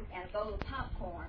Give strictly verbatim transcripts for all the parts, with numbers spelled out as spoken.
Coke and a bowl of popcorn,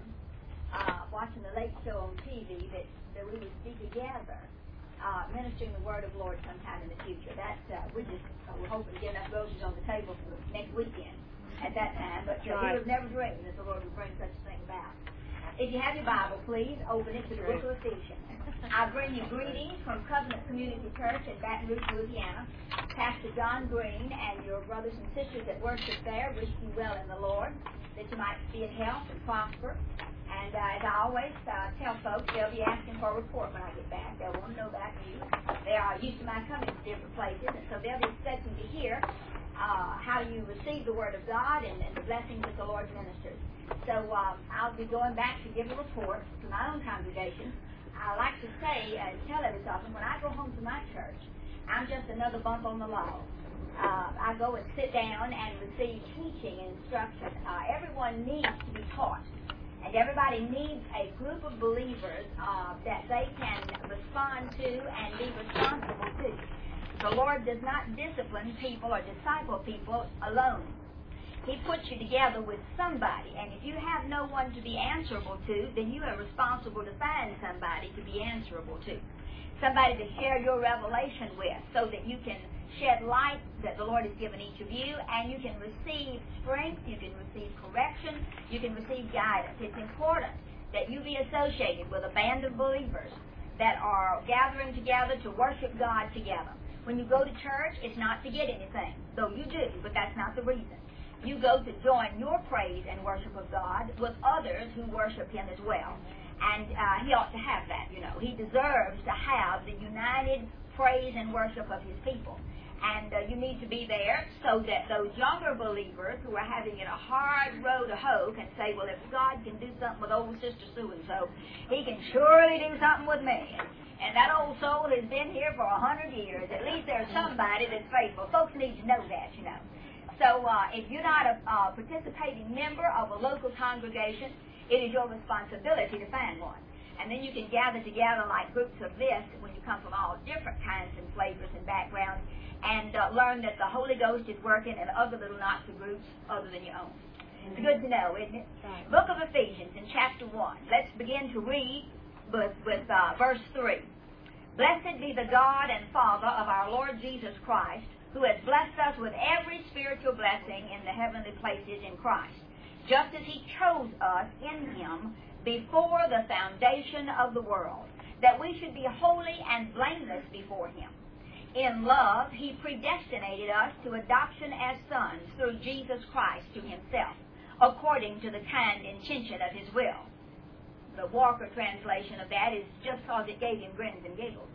uh, watching the Late Show on T V, that, that we would be together, uh, ministering the Word of the Lord sometime in the future. That uh, we just uh, we're hoping to get enough groceries on the table for next weekend at that time. But uh, we would never dream that the Lord would bring such a thing about. If you have your Bible, please open it to the book of Ephesians. I bring you greetings from Covenant Community Church in Baton Rouge, Louisiana. Pastor John Green and your brothers and sisters that worship there wish you well in the Lord, that you might be in health and prosper. And uh, as I always uh, tell folks, they'll be asking for a report when I get back. They'll want to know about you. They are used to my coming to different places, and so they'll be expecting to hear uh, how you receive the Word of God and, and the blessings that the Lord ministers. So um, I'll be going back to give a report to my own congregation. I like to say and tell every so often, when I go home to my church, I'm just another bump on the log. Uh, I go and sit down and receive teaching and instruction. Uh, everyone needs to be taught, and everybody needs a group of believers uh, that they can respond to and be responsible to. The Lord does not discipline people or disciple people alone. He puts you together with somebody, and if you have no one to be answerable to, then you are responsible to find somebody to be answerable to. Somebody to share your revelation with, so that you can shed light that the Lord has given each of you, and you can receive strength, you can receive correction, you can receive guidance. It's important that you be associated with a band of believers that are gathering together to worship God together. When you go to church, it's not to get anything, though you do, but that's not the reason. You go to join your praise and worship of God with others who worship Him as well. And uh, He ought to have that, you know. He deserves to have the united praise and worship of His people. And uh, you need to be there so that those younger believers who are having it a hard row to hoe can say, well, if God can do something with old Sister So-and-so, He can surely do something with me. And that old soul has been here for a hundred years. At least there's somebody that's faithful. Folks need to know that, you know. So uh, if you're not a uh, participating member of a local congregation, it is your responsibility to find one. And then you can gather together like groups of this when you come from all different kinds and flavors and backgrounds, and uh, learn that the Holy Ghost is working in other little knots of groups other than your own. It's good to know, isn't it? Right. Book of Ephesians in chapter one. Let's begin to read with, with uh, verse three. Blessed be the God and Father of our Lord Jesus Christ, who has blessed us with every spiritual blessing in the heavenly places in Christ, just as He chose us in Him before the foundation of the world, that we should be holy and blameless before Him. In love, He predestinated us to adoption as sons through Jesus Christ to Himself, according to the kind intention of His will. The Walker translation of that is just because it gave Him grins and giggles.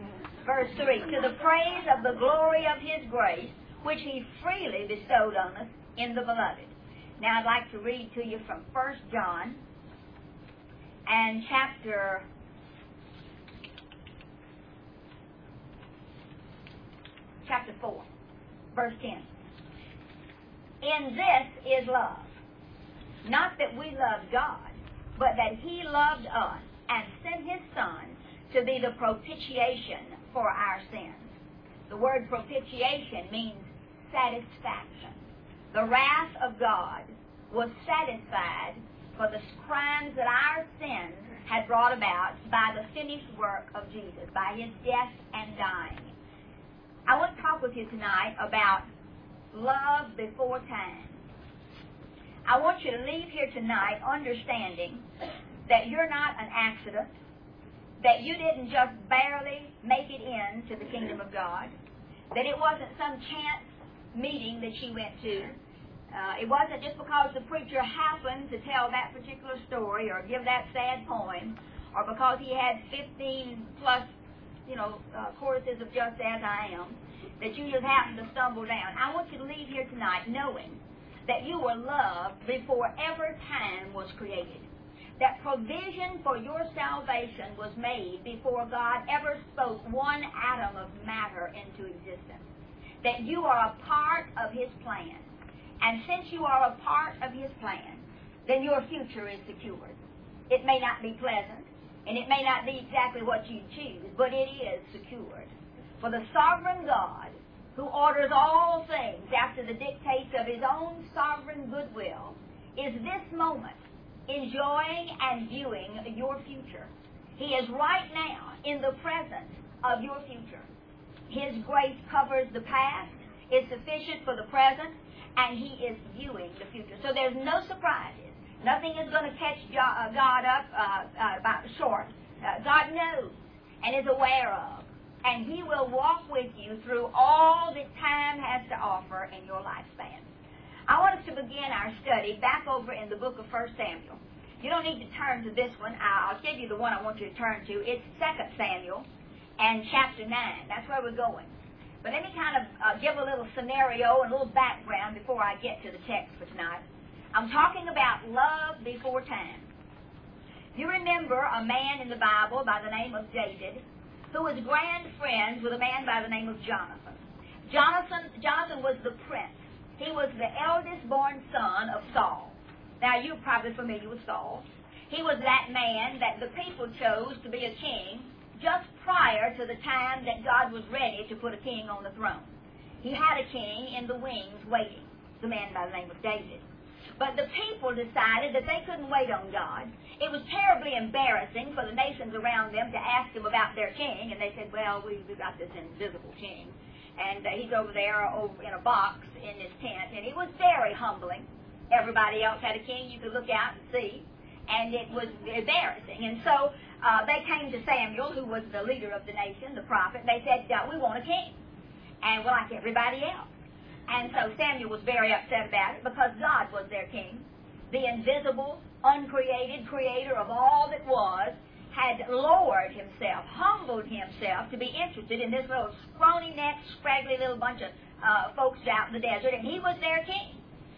Verse three, to the praise of the glory of His grace, which He freely bestowed on us in the Beloved. Now I'd like to read to you from First John and chapter chapter four, verse ten. In this is love, not that we loved God, but that He loved us and sent His Son to be the propitiation for our sins. The word propitiation means satisfaction. The wrath of God was satisfied for the crimes that our sins had brought about by the finished work of Jesus, by His death and dying. I want to talk with you tonight about love before time. I want you to leave here tonight understanding that you're not an accident, that you didn't just barely make it into the kingdom of God, that it wasn't some chance meeting that you went to. Uh, it wasn't just because the preacher happened to tell that particular story or give that sad poem, or because he had fifteen plus, you know, uh, choruses of Just As I Am, that you just happened to stumble down. I want you to leave here tonight knowing that you were loved before ever time was created. That provision for your salvation was made before God ever spoke one atom of matter into existence. That you are a part of His plan. And since you are a part of His plan, then your future is secured. It may not be pleasant, and it may not be exactly what you choose, but it is secured. For the sovereign God, who orders all things after the dictates of His own sovereign goodwill, is this moment enjoying and viewing your future. He is right now in the presence of your future. His grace covers the past, is sufficient for the present, and He is viewing the future. So there's no surprises. Nothing is going to catch God up uh, uh, about short. Uh, God knows and is aware of, and He will walk with you through all that time has to offer in your lifespan. I want us to begin our study back over in the book of First Samuel. You don't need to turn to this one. I'll give you the one I want you to turn to. It's Second Samuel and chapter nine. That's where we're going. But let me kind of uh, give a little scenario and a little background before I get to the text for tonight. I'm talking about love before time. You remember a man in the Bible by the name of David who was grand friends with a man by the name of Jonathan. Jonathan, Jonathan was the prince. He was the eldest born son of Saul. Now, you're probably familiar with Saul. He was that man that the people chose to be a king just prior to the time that God was ready to put a king on the throne. He had a king in the wings waiting, the man by the name of David. But the people decided that they couldn't wait on God. It was terribly embarrassing for the nations around them to ask him about their king, and they said, well, we, we've got this invisible king, and uh, he's over there over in a box in this tent, and it was very humbling. Everybody else had a king you could look out and see, and it was embarrassing. And so uh, they came to Samuel, who was the leader of the nation, the prophet, and they said, uh, we want a king, and we're like everybody else. And so Samuel was very upset about it because God was their king. The invisible, uncreated creator of all that was had lowered himself, humbled himself to be interested in this little scrawny-necked, scraggly little bunch of uh, folks out in the desert, and he was their king.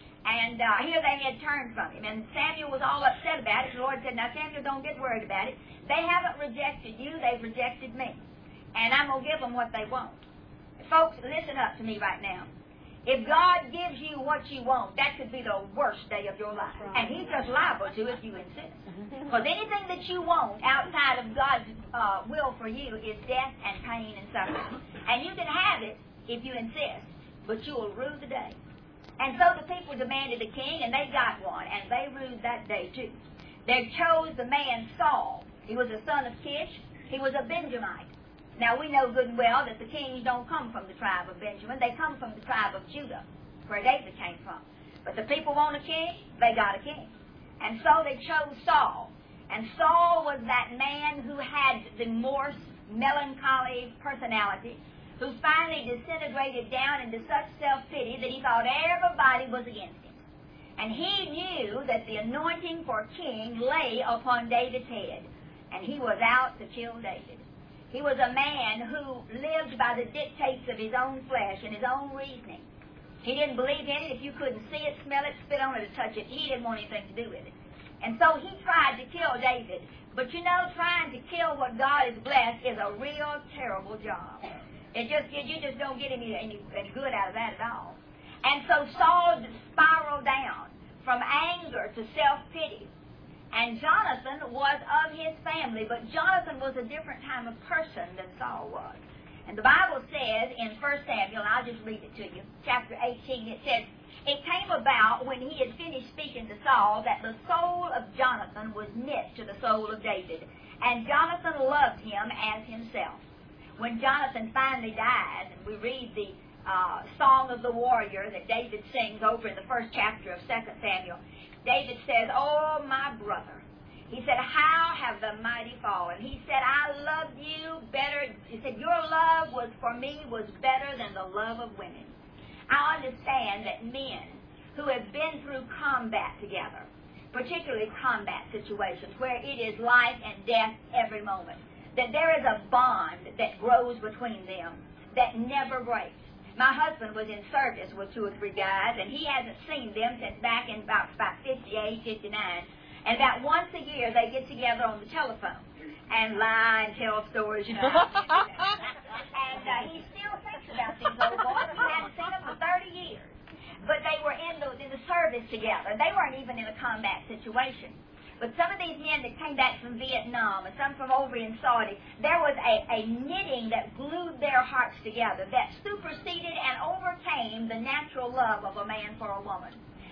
And uh, here they had turned from him, and Samuel was all upset about it. The Lord said, now, Samuel, don't get worried about it. They haven't rejected you, they've rejected me. And I'm going to give them what they want. Folks, listen up to me right now. If God gives you what you want, that could be the worst day of your life. And He's just liable to if you insist. Because anything that you want outside of God's uh, will for you is death and pain and suffering. And you can have it if you insist, but you will rue the day. And so the people demanded a king, and they got one, and they ruled that day too. They chose the man Saul. He was a son of Kish. He was a Benjamite. Now, we know good and well that the kings don't come from the tribe of Benjamin. They come from the tribe of Judah, where David came from. But the people want a king, they got a king. And so they chose Saul. And Saul was that man who had the morose, melancholy personality, who finally disintegrated down into such self-pity that he thought everybody was against him. And he knew that the anointing for king lay upon David's head, and he was out to kill David. He was a man who lived by the dictates of his own flesh and his own reasoning. He didn't believe in it. If you couldn't see it, smell it, spit on it, or touch it, he didn't want anything to do with it. And so he tried to kill David. But you know, trying to kill what God has blessed is a real terrible job. It just you just don't get any, any, any good out of that at all. And so Saul spiraled down from anger to self-pity. And Jonathan was of his family, but Jonathan was a different kind of person than Saul was. And the Bible says in First Samuel, and I'll just read it to you, chapter eighteen, it says, it came about when he had finished speaking to Saul that the soul of Jonathan was knit to the soul of David, and Jonathan loved him as himself. When Jonathan finally died, and we read the uh, Song of the Warrior that David sings over in the first chapter of Second Samuel, David says, oh, my brother. He said, how have the mighty fallen? He said, I loved you better. He said, your love was for me was better than the love of women. I understand that men who have been through combat together, particularly combat situations where it is life and death every moment, that there is a bond that grows between them that never breaks. My husband was in service with two or three guys, and he hasn't seen them since back in about, about fifty-eight, fifty-nine. And about once a year, they get together on the telephone and lie and tell stories, you know. and uh, he still thinks about these old boys. He hadn't seen them for thirty years. But they were in the, in the service together. They weren't even in a combat situation. But some of these men that came back from Vietnam and some from over in Saudi, there was a, a knitting that glued their hearts together, that superseded and overcame the natural love of a man for a woman.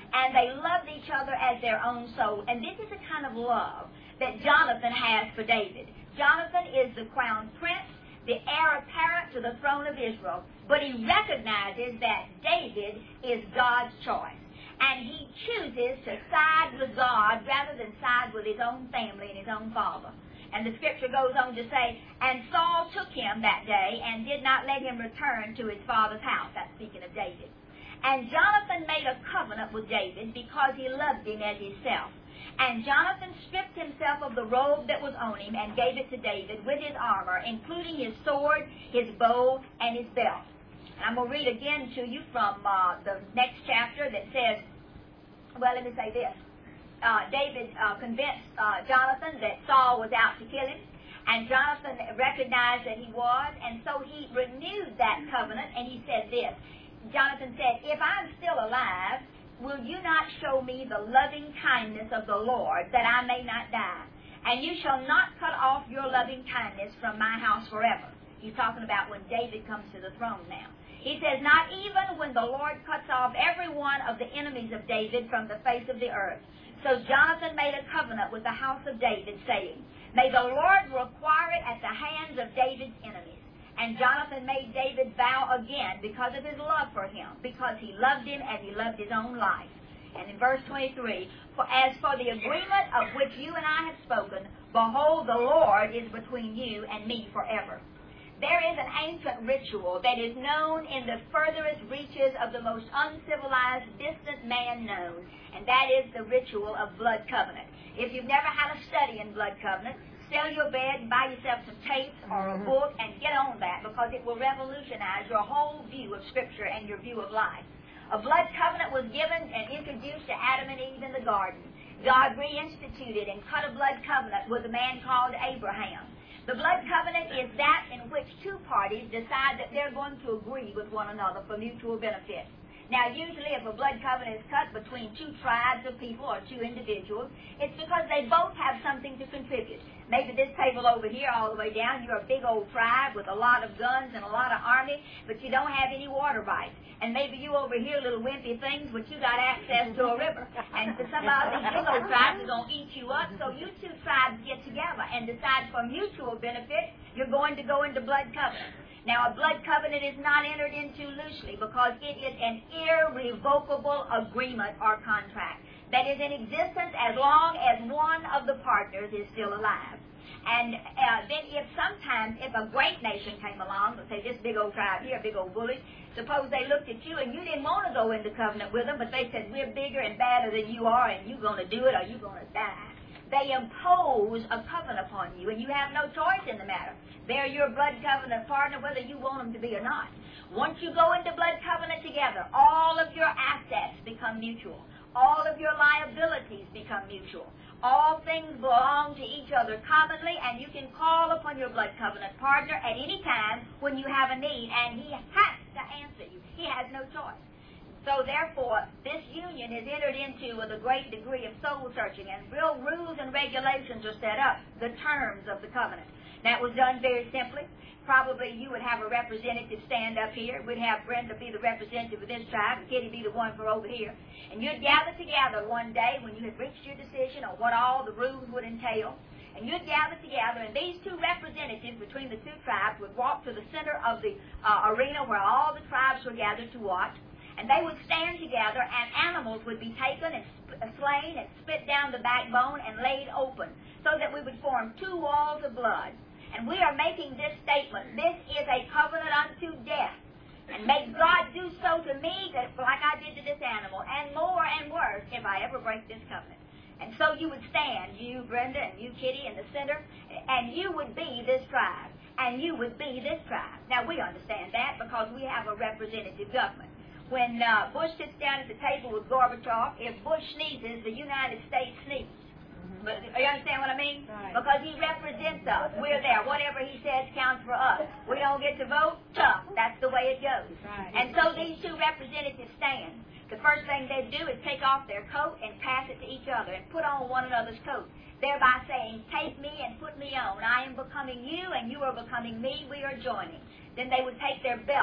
and they loved each other as their own soul. And this is the kind of love that Jonathan has for David. Jonathan is the crown prince, the heir apparent to the throne of Israel, but he recognizes that David is God's choice. And he chooses to side with God rather than side with his own family and his own father. And the scripture goes on to say, and Saul took him that day and did not let him return to his father's house. That's speaking of David. And Jonathan made a covenant with David because he loved him as himself. And Jonathan stripped himself of the robe that was on him and gave it to David with his armor, including his sword, his bow, and his belt. And I'm going to read again to you from uh, the next chapter that says, well, let me say this. Uh, David uh, convinced uh, Jonathan that Saul was out to kill him, and Jonathan recognized that he was, and so he renewed that covenant, and he said this. Jonathan said, if I'm still alive, will you not show me the loving kindness of the Lord, that I may not die? And you shall not cut off your loving kindness from my house forever. He's talking about when David comes to the throne now. He says, not even when the Lord cuts off every one of the enemies of David from the face of the earth. So Jonathan made a covenant with the house of David, saying, may the Lord require it at the hands of David's enemies. And Jonathan made David vow again because of his love for him, because he loved him as he loved his own life. And in verse twenty-three, for as for the agreement of which you and I have spoken, behold, the Lord is between you and me forever. There is an ancient ritual that is known in the furthest reaches of the most uncivilized, distant man known, and that is the ritual of blood covenant. If you've never had a study in blood covenant, sell your bed and buy yourself some tapes or a book and get on that, because it will revolutionize your whole view of Scripture and your view of life. A blood covenant was given and introduced to Adam and Eve in the garden. God reinstituted and cut a blood covenant with a man called Abraham. The blood covenant is that in which two parties decide that they're going to agree with one another for mutual benefit. Now, usually if a blood covenant is cut between two tribes of people or two individuals, it's because they both have something to contribute. Maybe this table over here all the way down, you're a big old tribe with a lot of guns and a lot of army, but you don't have any water rights. And maybe you over here, little wimpy things, but you got access to a river. And for some of these big old tribes are going to eat you up, so you two tribes get together and decide for mutual benefit, you're going to go into blood covenant. Now, a blood covenant is not entered into loosely because it is an irrevocable agreement or contract that is in existence as long as one of the partners is still alive. And uh, then if sometimes, if a great nation came along, let's say this big old tribe here, big old bully, suppose they looked at you and you didn't want to go into covenant with them, but they said, we're bigger and badder than you are, and you're going to do it or you're going to die. They impose a covenant upon you, and you have no choice in the matter. They're your blood covenant partner, whether you want them to be or not. Once you go into blood covenant together, all of your assets become mutual. All of your liabilities become mutual. All things belong to each other commonly, and you can call upon your blood covenant partner at any time when you have a need, and he has to answer you. He has no choice. So therefore, this union is entered into with a great degree of soul searching, and real rules and regulations are set up, the terms of the covenant. That was done very simply. Probably you would have a representative stand up here. We'd have Brenda be the representative of this tribe, and Kitty be the one for over here. And you'd gather together one day when you had reached your decision on what all the rules would entail. And you'd gather together, and these two representatives between the two tribes would walk to the center of the uh, arena where all the tribes were gathered to watch. And they would stand together, and animals would be taken and sp- slain and split down the backbone and laid open, so that we would form two walls of blood. And we are making this statement, this is a covenant unto death. And may God do so to me, that like I did to this animal, and more and worse, if I ever break this covenant. And so you would stand, you, Brenda, and you, Kitty, in the center, and you would be this tribe, and you would be this tribe. Now, we understand that because we have a representative government. When uh, Bush sits down at the table with Gorbachev, if Bush sneezes, the United States sneezes. Mm-hmm. But you understand what I mean? Right. Because he represents us. We're there. Whatever he says counts for us. We don't get to vote? Tough. That's the way it goes. Right. And so these two representatives stand. The first thing they do is take off their coat and pass it to each other and put on one another's coat, thereby saying, take me and put me on. I am becoming you and you are becoming me. We are joining. Then they would take their belt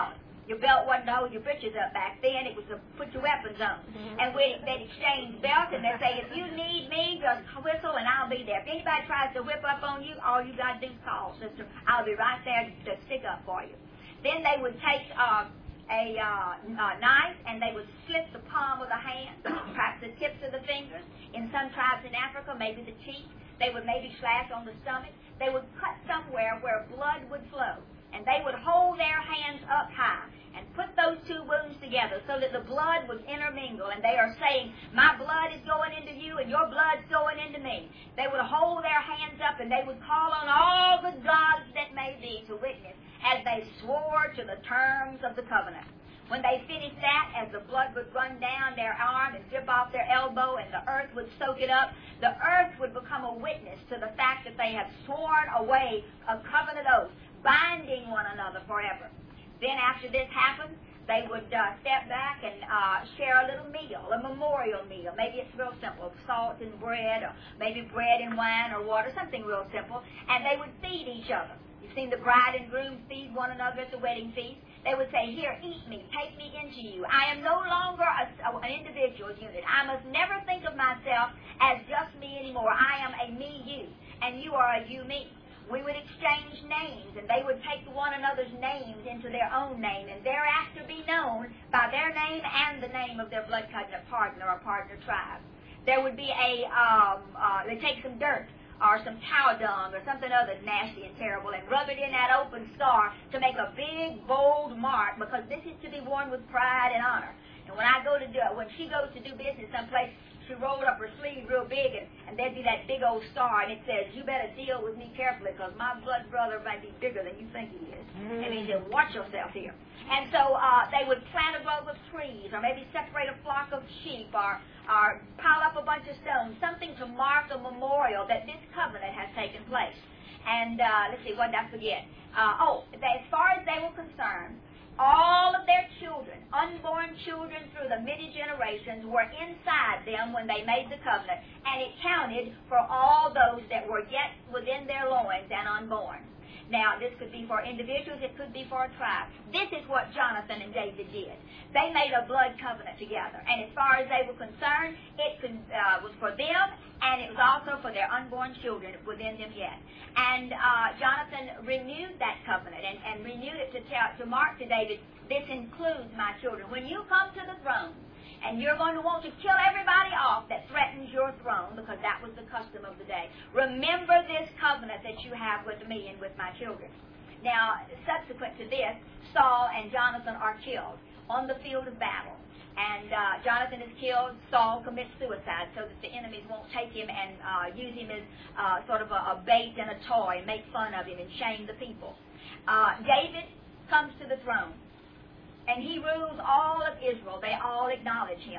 Your belt wasn't to hold your britches up back then. It was to put your weapons on. Mm-hmm. And we, they'd exchange belts, and they'd say, if you need me, just whistle, and I'll be there. If anybody tries to whip up on you, all you got to do is call, sister. I'll be right there to stick up for you. Then they would take uh, a uh, uh, knife, and they would slit the palm of the hand, perhaps the tips of the fingers. In some tribes in Africa, maybe the cheek. They would maybe slash on the stomach. They would cut somewhere where blood would flow. And they would hold their hands up high and put those two wounds together so that the blood would intermingle. And they are saying, my blood is going into you and your blood's going into me. They would hold their hands up and they would call on all the gods that may be to witness as they swore to the terms of the covenant. When they finished that, as the blood would run down their arm and drip off their elbow and the earth would soak it up, the earth would become a witness to the fact that they have sworn away a covenant oath, binding one another forever. Then after this happened, they would uh, step back and uh, share a little meal, a memorial meal. Maybe it's real simple, salt and bread, or maybe bread and wine or water, something real simple. And they would feed each other. You've seen the bride and groom feed one another at the wedding feast. They would say, here, eat me, take me into you. I am no longer a, an individual unit. I must never think of myself as just me anymore. I am a me-you, and you are a you-me. We would exchange names, and they would take one another's names into their own name, and thereafter be known by their name and the name of their blood covenant partner or partner tribe. There would be a, um, uh, they take some dirt or some cow dung or something other nasty and terrible and rub it in that open scar to make a big, bold mark, because this is to be worn with pride and honor. And when I go to do, when she goes to do business someplace, she rolled up her sleeve real big, and, and there'd be that big old star, and it says, you better deal with me carefully, because my blood brother might be bigger than you think he is. Mm. And he said, watch yourself here. And so uh, they would plant a grove of trees, or maybe separate a flock of sheep, or, or pile up a bunch of stones, something to mark a memorial that this covenant has taken place. And uh, let's see, what did I forget? Uh, oh, they, as far as they were concerned, all of their children, unborn children through the many generations, were inside them when they made the covenant, and it counted for all those that were yet within their loins and unborn. Now, this could be for individuals, it could be for a tribe. This is what Jonathan and David did. They made a blood covenant together, and as far as they were concerned, it could, uh, was for them, and it was also for their unborn children within them yet. And uh, Jonathan renewed that covenant and, and renewed it to, tell, to mark to David, this includes my children. When you come to the throne, and you're going to want to kill everybody off that threatens your throne, because that was the custom of the day. Remember this covenant that you have with me and with my children. Now, subsequent to this, Saul and Jonathan are killed on the field of battle. And uh, Jonathan is killed. Saul commits suicide so that the enemies won't take him and uh, use him as uh, sort of a, a bait and a toy, and make fun of him and shame the people. Uh, David comes to the throne, and he rules all of Israel. They all acknowledge him.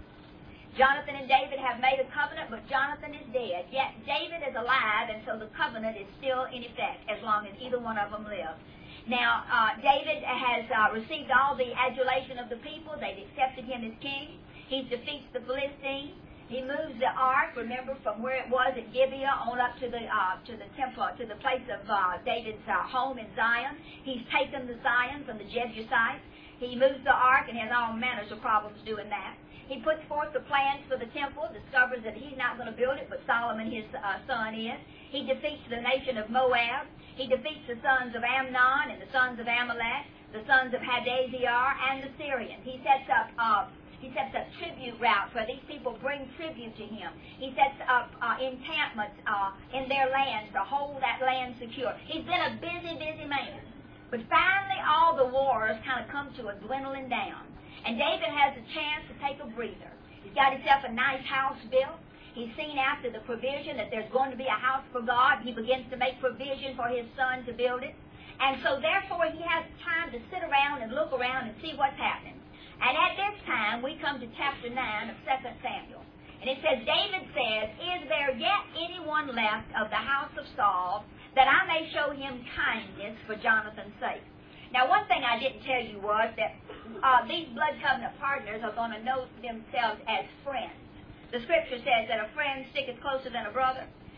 Jonathan and David have made a covenant, but Jonathan is dead. Yet David is alive, and so the covenant is still in effect as long as either one of them live. Now, uh, David has uh, received all the adulation of the people. They've accepted him as king. He defeats the Philistines. He moves the ark, remember, from where it was at Gibeah on up to the uh, to the temple, to the place of uh, David's uh, home in Zion. He's taken the Zion from the Jebusites. He moves the ark and has all manners of problems doing that. He puts forth the plans for the temple, discovers that he's not going to build it, but Solomon, his uh, son, is. He defeats the nation of Moab. He defeats the sons of Amnon and the sons of Amalek, the sons of Hadaziah, and the Syrians. He sets up uh, he sets up tribute routes where these people bring tribute to him. He sets up uh, encampments uh, in their lands to hold that land secure. He's been a busy, busy man. But finally, all the wars kind of come to a dwindling down. And David has a chance to take a breather. He's got himself a nice house built. He's seen after the provision that there's going to be a house for God. He begins to make provision for his son to build it. And so, therefore, he has time to sit around and look around and see what's happening. And at this time, we come to chapter nine of Second Samuel. And it says, David says, is there yet anyone left of the house of Saul that I may show him kindness for Jonathan's sake? Now, one thing I didn't tell you was that uh, these blood covenant partners are going to know themselves as friends. The Scripture says that a friend sticketh closer than a brother.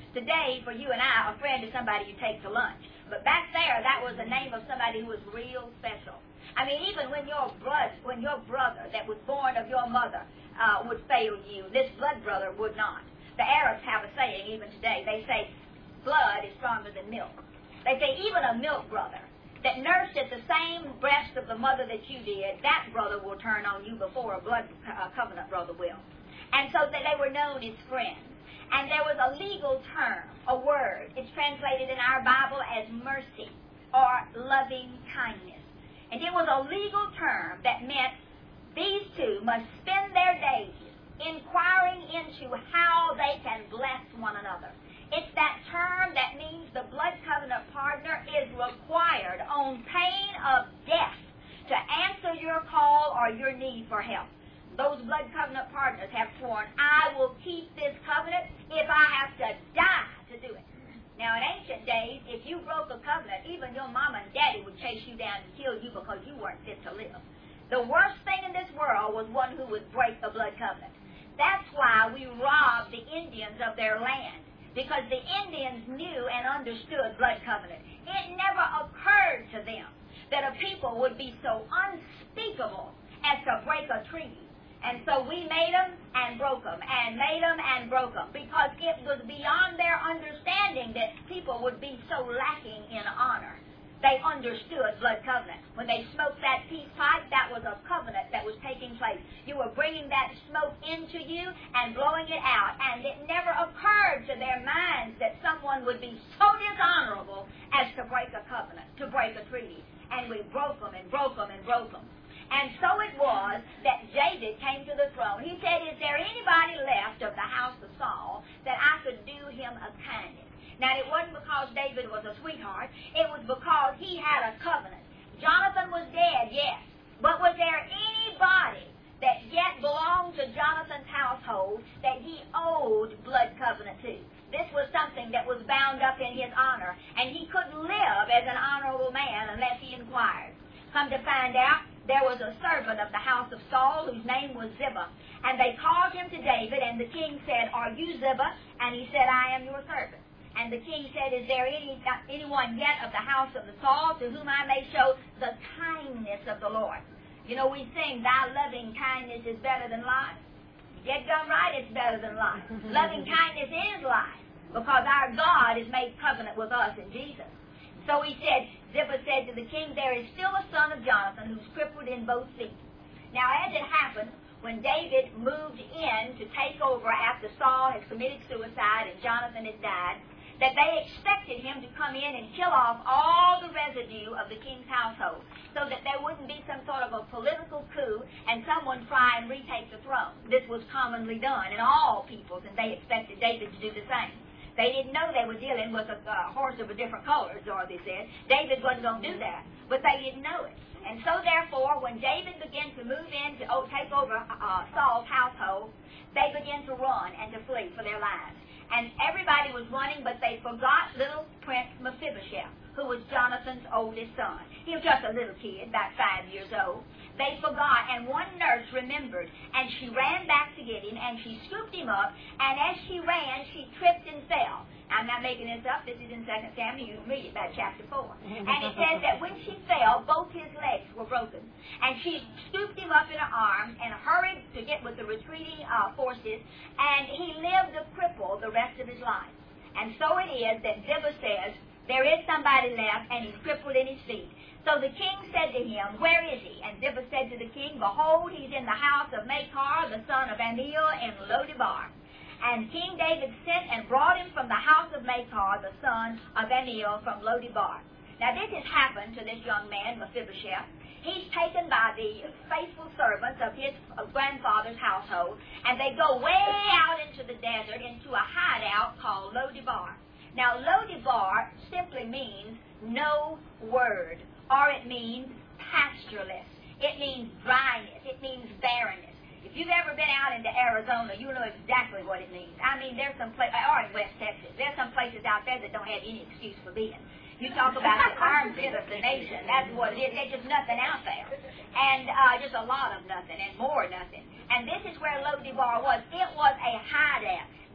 Today, for you and I, a friend is somebody you take to lunch. But back there, that was the name of somebody who was real special. I mean, even when your blood, when your brother that was born of your mother uh, would fail you, this blood brother would not. The Arabs have a saying, even today. They say, blood is stronger than milk. They say, even a milk brother that nursed at the same breast of the mother that you did, that brother will turn on you before a blood uh, covenant brother will. And so that they were known as friends. And there was a legal term, a word. It's translated in our Bible as mercy or loving kindness. And it was a legal term that meant these two must spend their days inquiring into how they can bless one another. It's that term that means the blood covenant partner is required on pain of death to answer your call or your need for help. Those blood covenant partners have sworn, I will keep this covenant if I have to die to do it. Now, in ancient days, if you broke a covenant, even your mama and daddy would chase you down and kill you because you weren't fit to live. The worst thing in this world was one who would break a blood covenant. That's why we robbed the Indians of their land, because the Indians knew and understood blood covenant. It never occurred to them that a people would be so unspeakable as to break a treaty. And so we made them and broke them, and made them and broke them, because it was beyond their understanding that people would be so lacking in honor. They understood blood covenant. When they smoked that peace pipe, that was a covenant that was taking place. You were bringing that smoke into you and blowing it out, and it never occurred to their minds that someone would be so dishonorable as to break a covenant, to break a treaty. And we broke them and broke them and broke them. And so it was that David came to the throne. He said, is there anybody left of the house of Saul that I could do him a kindness? Now, it wasn't because David was a sweetheart. It was because he had a covenant. Jonathan was dead, yes. But was there anybody that yet belonged to Jonathan's household that he owed blood covenant to? This was something that was bound up in his honor. And he couldn't live as an honorable man unless he inquired. Come to find out, there was a servant of the house of Saul whose name was Ziba. And they called him to David, and the king said, are you Ziba? And he said, I am your servant. And the king said, is there any anyone yet of the house of the Saul to whom I may show the kindness of the Lord? You know, we sing, thy loving kindness is better than life. Get done right, it's better than life. Loving kindness is life, because our God has made covenant with us in Jesus. So he said, Ziba said to the king, there is still a son of Jonathan who's crippled in both feet. Now, as it happened, when David moved in to take over after Saul had committed suicide and Jonathan had died, that they expected him to come in and kill off all the residue of the king's household, so that there wouldn't be some sort of a political coup and someone try and retake the throne. This was commonly done in all peoples, and they expected David to do the same. They didn't know they were dealing with a uh, horse of a different color, as Dorothy said. David wasn't going to do that, but they didn't know it. And so, therefore, when David began to move in to oh, take over uh, Saul's household, they began to run and to flee for their lives. And everybody was running, but they forgot little Prince Mephibosheth, who was Jonathan's oldest son. He was just a little kid, about five years old. They forgot, and one nurse remembered, and she ran back to get him, and she scooped him up, and as she ran, she tripped and fell. I'm not making this up. This is in Second Samuel. You can read it about chapter four. And it says that when she fell, both his legs were broken. And she scooped him up in her arms and hurried to get with the retreating uh, forces, and he lived a cripple the rest of his life. And so it is that Ziba says, there is somebody left, and he's crippled in his feet. So the king said to him, where is he? And Ziba said to the king, behold, he's in the house of Machir, the son of Ammiel, in Lo-debar. And King David sent and brought him from the house of Machir, the son of Ammiel, from Lo-debar. Now this has happened to this young man, Mephibosheth. He's taken by the faithful servants of his grandfather's household, and they go way out into the desert, into a hideout called Lo-debar. Now, Lo-debar simply means no word, or it means pastureless. It means dryness. It means barrenness. If you've ever been out into Arizona, you know exactly what it means. I mean, there's some places, or in West Texas, there's some places out there that don't have any excuse for being. You talk about the armpit of the nation. That's what it is. There's just nothing out there. And uh, just a lot of nothing and more nothing. And this is where Lo-debar was. It was a hideout.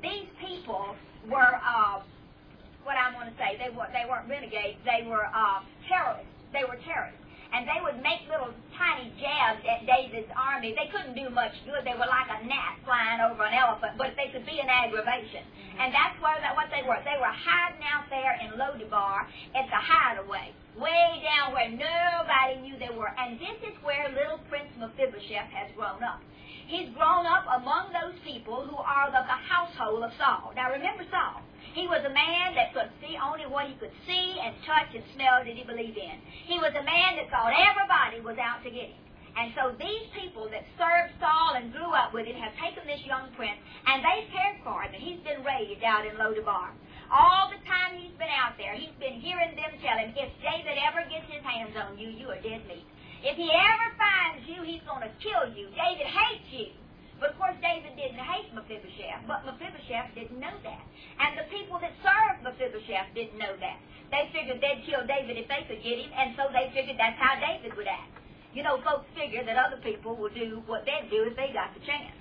these people were, uh, what I want to say, they, were, they weren't renegades, they were uh, terrorists. They were terrorists. And they would make little tiny jabs at David's army. They couldn't do much good. They were like a gnat flying over an elephant, but they could be an aggravation. Mm-hmm. And that's what, what they were. They were hiding out there in Lo-debar at the hideaway, way down where nobody knew they were. And this is where little Prince Mephibosheth has grown up. He's grown up among those people who are the, the household of Saul. Now remember Saul. He was a man that could see only what he could see and touch and smell did he believe in. He was a man that thought everybody was out to get him. And so these people that served Saul and grew up with him have taken this young prince and they've cared for him, and he's been raised out in Lo-debar. All the time he's been out there, he's been hearing them tell him, if David ever gets his hands on you, you are dead meat. If he ever finds you, he's going to kill you. David hates you. But of course David didn't hate Mephibosheth, but Mephibosheth didn't know that. And the people that served Mephibosheth didn't know that. They figured they'd kill David if they could get him, and so they figured that's how David would act. You know, folks figure that other people will do what they'd do if they got the chance.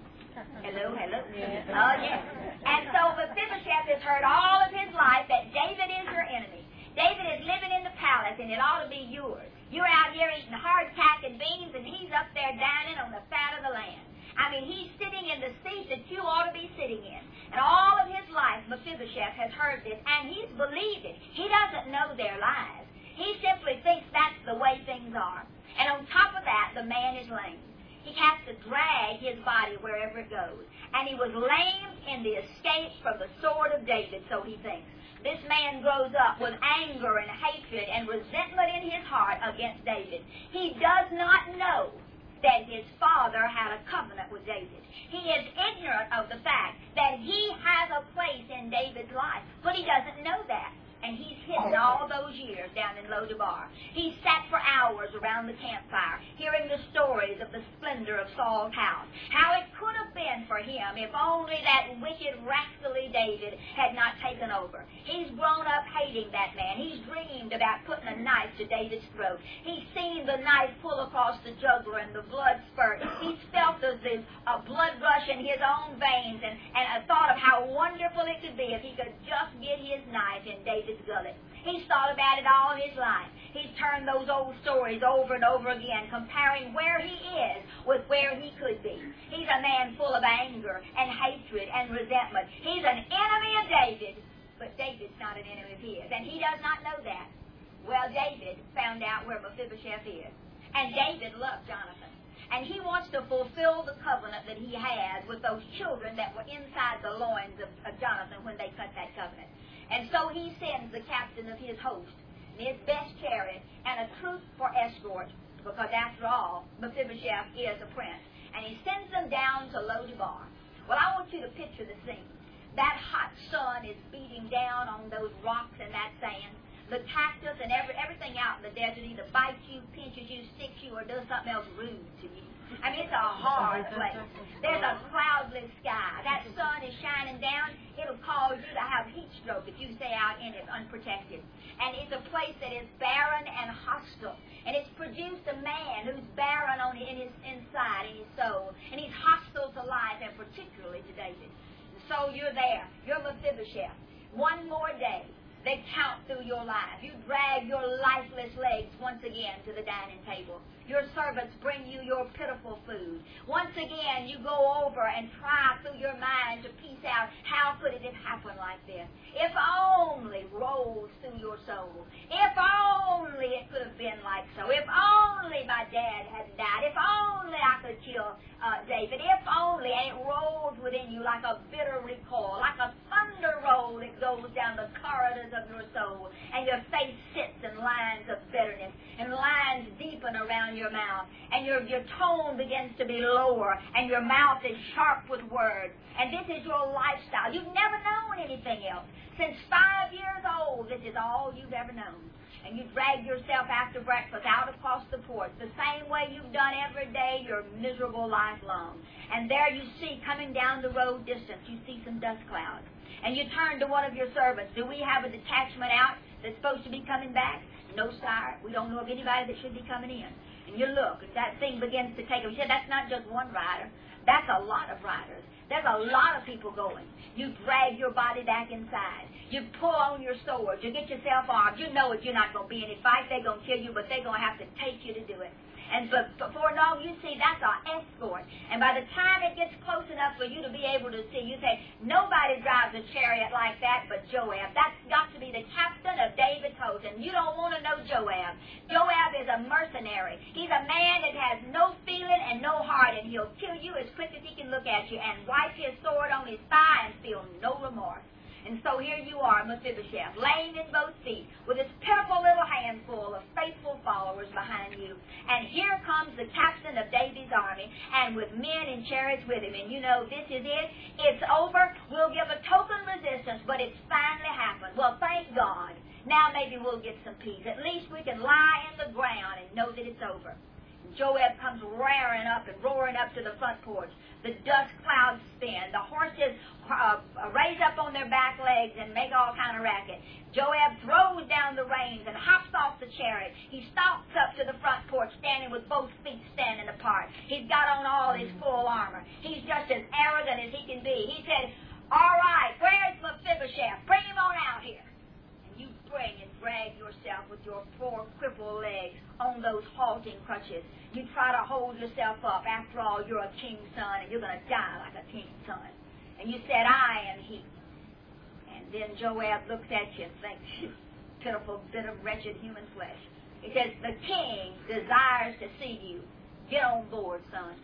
Hello, hello. Yeah. Oh, yes. And so Mephibosheth has heard all of his life that David is your enemy. David is living in the palace, and it ought to be yours. You're out here eating hardtack and beans, and he's up there dining on the fat of the land. I mean, he's sitting in the seat that you ought to be sitting in. And all of his life, Mephibosheth has heard this, and he's believed it. He doesn't know their lies. He simply thinks that's the way things are. And on top of that, the man is lame. He has to drag his body wherever it goes. And he was lamed in the escape from the sword of David, so he thinks. This man grows up with anger and hatred and resentment in his heart against David. He does not know that his father had a covenant with David. He is ignorant of the fact that he has a place in David's life, but he doesn't know that. And he's hidden all those years down in Lo-debar. He sat for hours around the campfire, hearing the stories of the splendor of Saul's house. How it could have been for him if only that wicked, rascally David had not taken over. He's grown up hating that man. He's dreamed about putting a knife to David's throat. He's seen the knife pull across the jugular and the blood spurt. He's felt the, the uh, blood rush in his own veins and, and a thought of how wonderful it could be if he could just get his knife in David's gullet. He's thought about it all his life. He's turned those old stories over and over again, comparing where he is with where he could be. He's a man full of anger and hatred and resentment. He's an enemy of David, but David's not an enemy of his, and he does not know that. Well, David found out where Mephibosheth is, and David loved Jonathan. And he wants to fulfill the covenant that he has with those children that were inside the loins of, of Jonathan when they cut that covenant. And so he sends the captain of his host, his best chariot, and a troop for escort, because after all, Mephibosheth is a prince. And he sends them down to Lo-debar. Well, I want you to picture the scene. That hot sun is beating down on those rocks and that sand. The cactus and every, everything out in the desert either bites you, pinches you, sticks you, or does something else rude to you. I mean, it's a hard place. There's a cloudless sky. That sun is shining down. It'll cause you to have heat stroke if you stay out in it unprotected. And it's a place that is barren and hostile. And it's produced a man who's barren on in his inside, in his soul. And he's hostile to life, and particularly to David. So you're there. You're Mephibosheth. One more day. They count through your life. You drag your lifeless legs once again to the dining table. Your servants bring you your pitiful food. Once again, you go over and try through your mind to piece out how could it have happened like this. If only rolls through your soul. If only it could have been like so. If only my dad hadn't died. If only I could kill uh, David. If only, and it rolls within you like a bitter recoil, like a thunder roll that goes down the corridors of your soul, and your face sits in lines of bitterness, and lines deepen around your mouth, and your, your tone begins to be lower, and your mouth is sharp with words, and this is your lifestyle. You've never known anything else. Since five years old, this is all you've ever known. And you drag yourself after breakfast out across the porch, the same way you've done every day your miserable life long. And there you see, coming down the road distance, you see some dust clouds. And you turn to one of your servants. Do we have a detachment out that's supposed to be coming back? No, sire. We don't know of anybody that should be coming in. And you look, and that thing begins to take over. You said, that's not just one rider. That's a lot of riders. There's a lot of people going. You drag your body back inside. You pull on your sword. You get yourself armed. You know it. You're not going to be in any fight. They're going to kill you, but they're going to have to take you to do it. And but before long, you see, that's our escort. And by the time it gets close enough for you to be able to see, you say, nobody drives a chariot like that but Joab. That's got to be the captain of David's host. And you don't want to know Joab. Joab is a mercenary. He's a man that has no feeling and no heart, and he'll kill you as quick as he can look at you and wipe his sword on his thigh and feel no remorse. And so here you are, Mephibosheth, lame in both feet, with his pitiful little handful of faithful followers behind you. And here comes the captain of David's army, and with men and chariots with him. And you know, this is it. It's over. We'll give a token resistance, but it's finally happened. Well, thank God. Now maybe we'll get some peace. At least we can lie in the ground and know that it's over. Joab comes raring up and roaring up to the front porch. The dust clouds spin. The horses uh, raise up on their back legs and make all kind of racket. Joab throws down the reins and hops off the chariot. He stalks up to the front porch, standing with both feet standing apart. He's got on all his full armor. He's just as arrogant as he can be. He said, all right, where's Mephibosheth? Bring him on out here. You bring and drag yourself with your poor crippled legs on those halting crutches. You try to hold yourself up. After all, you're a king's son, and you're going to die like a king's son. And you said, I am he. And then Joab looks at you and thinks, you pitiful bit of wretched human flesh. He says, the king desires to see you. Get on board, son.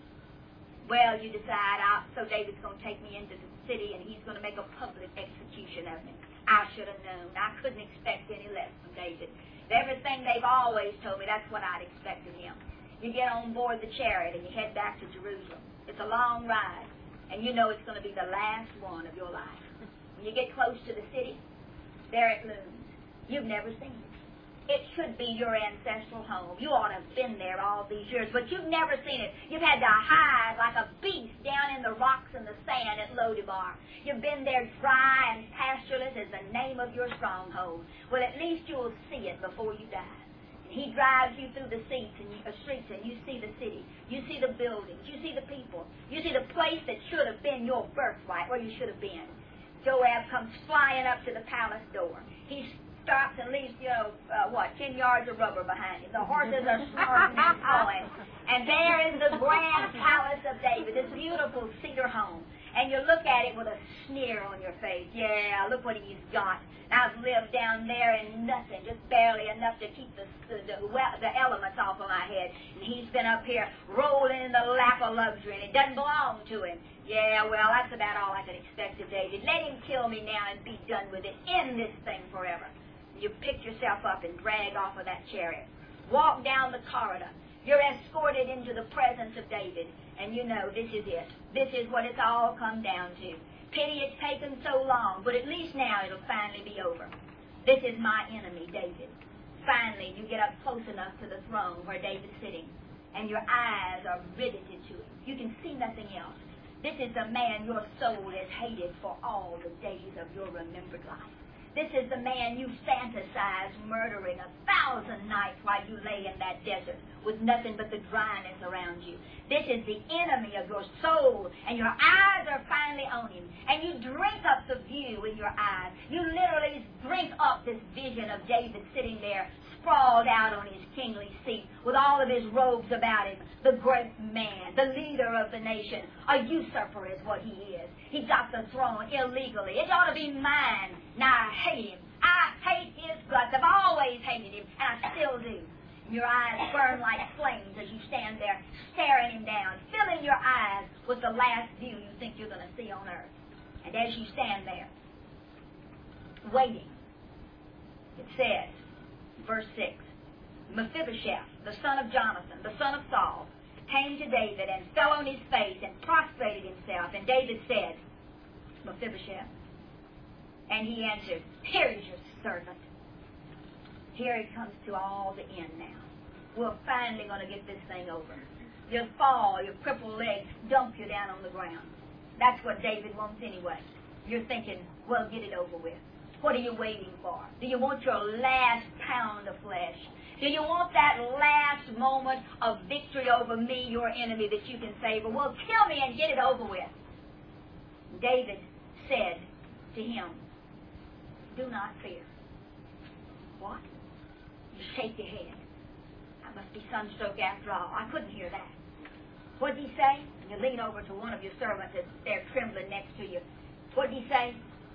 Well, you decide, I'll, so David's going to take me into the city, and he's going to make a public execution of me. I should have known. I couldn't expect any less from David. Everything they've always told me, that's what I'd expect of him. You get on board the chariot and you head back to Jerusalem. It's a long ride, and you know it's going to be the last one of your life. When you get close to the city, there it looms. You've never seen it. It should be your ancestral home. You ought to have been there all these years, but you've never seen it. You've had to hide like a beast down in the rocks and the sand at Lodebar. You've been there dry and pastureless as the name of your stronghold. Well, at least you'll see it before you die. And he drives you through the seats and you, uh, streets, and you see the city. You see the buildings. You see the people. You see the place that should have been your birthright, where you should have been. Joab comes flying up to the palace door. He's stops and leaves, you know, uh, what, ten yards of rubber behind him. The horses are snorting and howling. And there is the grand palace of David, this beautiful cedar home. And you look at it with a sneer on your face. Yeah, look what he's got. I've lived down there in nothing, just barely enough to keep the, the, the, the elements off of my head. And he's been up here rolling in the lap of luxury, and it doesn't belong to him. Yeah, well, that's about all I could expect of David. Let him kill me now and be done with it. End this thing forever. You pick yourself up and drag off of that chariot. Walk down the corridor. You're escorted into the presence of David. And you know, this is it. This is what it's all come down to. Pity it's taken so long, but at least now it'll finally be over. This is my enemy, David. Finally, you get up close enough to the throne where David's sitting, and your eyes are riveted to him. You can see nothing else. This is the man your soul has hated for all the days of your remembered life. This is the man you fantasized murdering a thousand nights while you lay in that desert with nothing but the dryness around you. This is the enemy of your soul, and your eyes are finally on him. And you drink up the view in your eyes. You literally drink up this vision of David sitting there, sprawled out on his kingly seat with all of his robes about him. The great man, the leader of the nation. A usurper is what he is. He got the throne illegally. It ought to be mine. Now I hate him. I hate his guts. I've always hated him, and I still do. And your eyes burn like flames as you stand there staring him down, filling your eyes with the last view you think you're going to see on earth. And as you stand there, waiting, it says, verse six, Mephibosheth, the son of Jonathan, the son of Saul, came to David and fell on his face and prostrated himself. And David said, Mephibosheth. And he answered, here is your servant. Here it comes to all the end now. We're finally going to get this thing over. You'll fall, your crippled legs dump you down on the ground. That's what David wants anyway. You're thinking, well, get it over with. What are you waiting for? Do you want your last pound of flesh? Do you want that last moment of victory over me, your enemy, that you can say, well, kill me and get it over with? David said to him, do not fear. What? You shake your head. I must be sunstroke after all. I couldn't hear that. What did he say? And you lean over to one of your servants that's there trembling next to you. What did he say?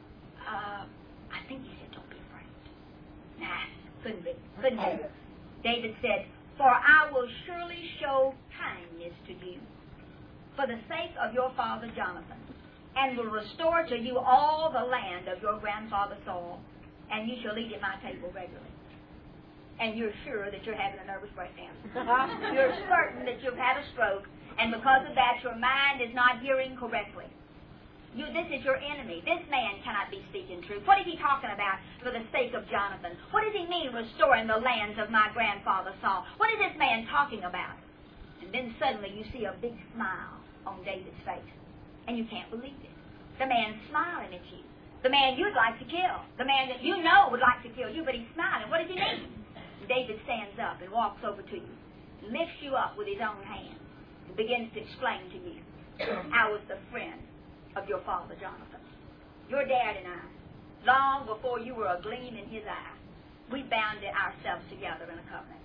Uh, I think he said, don't be afraid. Nah, couldn't be. Couldn't be. David said, for I will surely show kindness to you for the sake of your father Jonathan, and will restore to you all the land of your grandfather Saul, and you shall eat at my table regularly. And you're sure that you're having a nervous breakdown. You're certain that you've had a stroke, and because of that your mind is not hearing correctly. You, this is your enemy. This man cannot be speaking truth. What is he talking about for the sake of Jonathan? What does he mean restoring the lands of my grandfather Saul? What is this man talking about? And then suddenly you see a big smile on David's face. And you can't believe it. The man's smiling at you. The man you'd like to kill. The man that you know would like to kill you, but he's smiling. What does he mean? David stands up and walks over to you, lifts you up with his own hand, and begins to explain to you, I was the friend of your father Jonathan. Your dad and I, long before you were a gleam in his eye, we bound ourselves together in a covenant.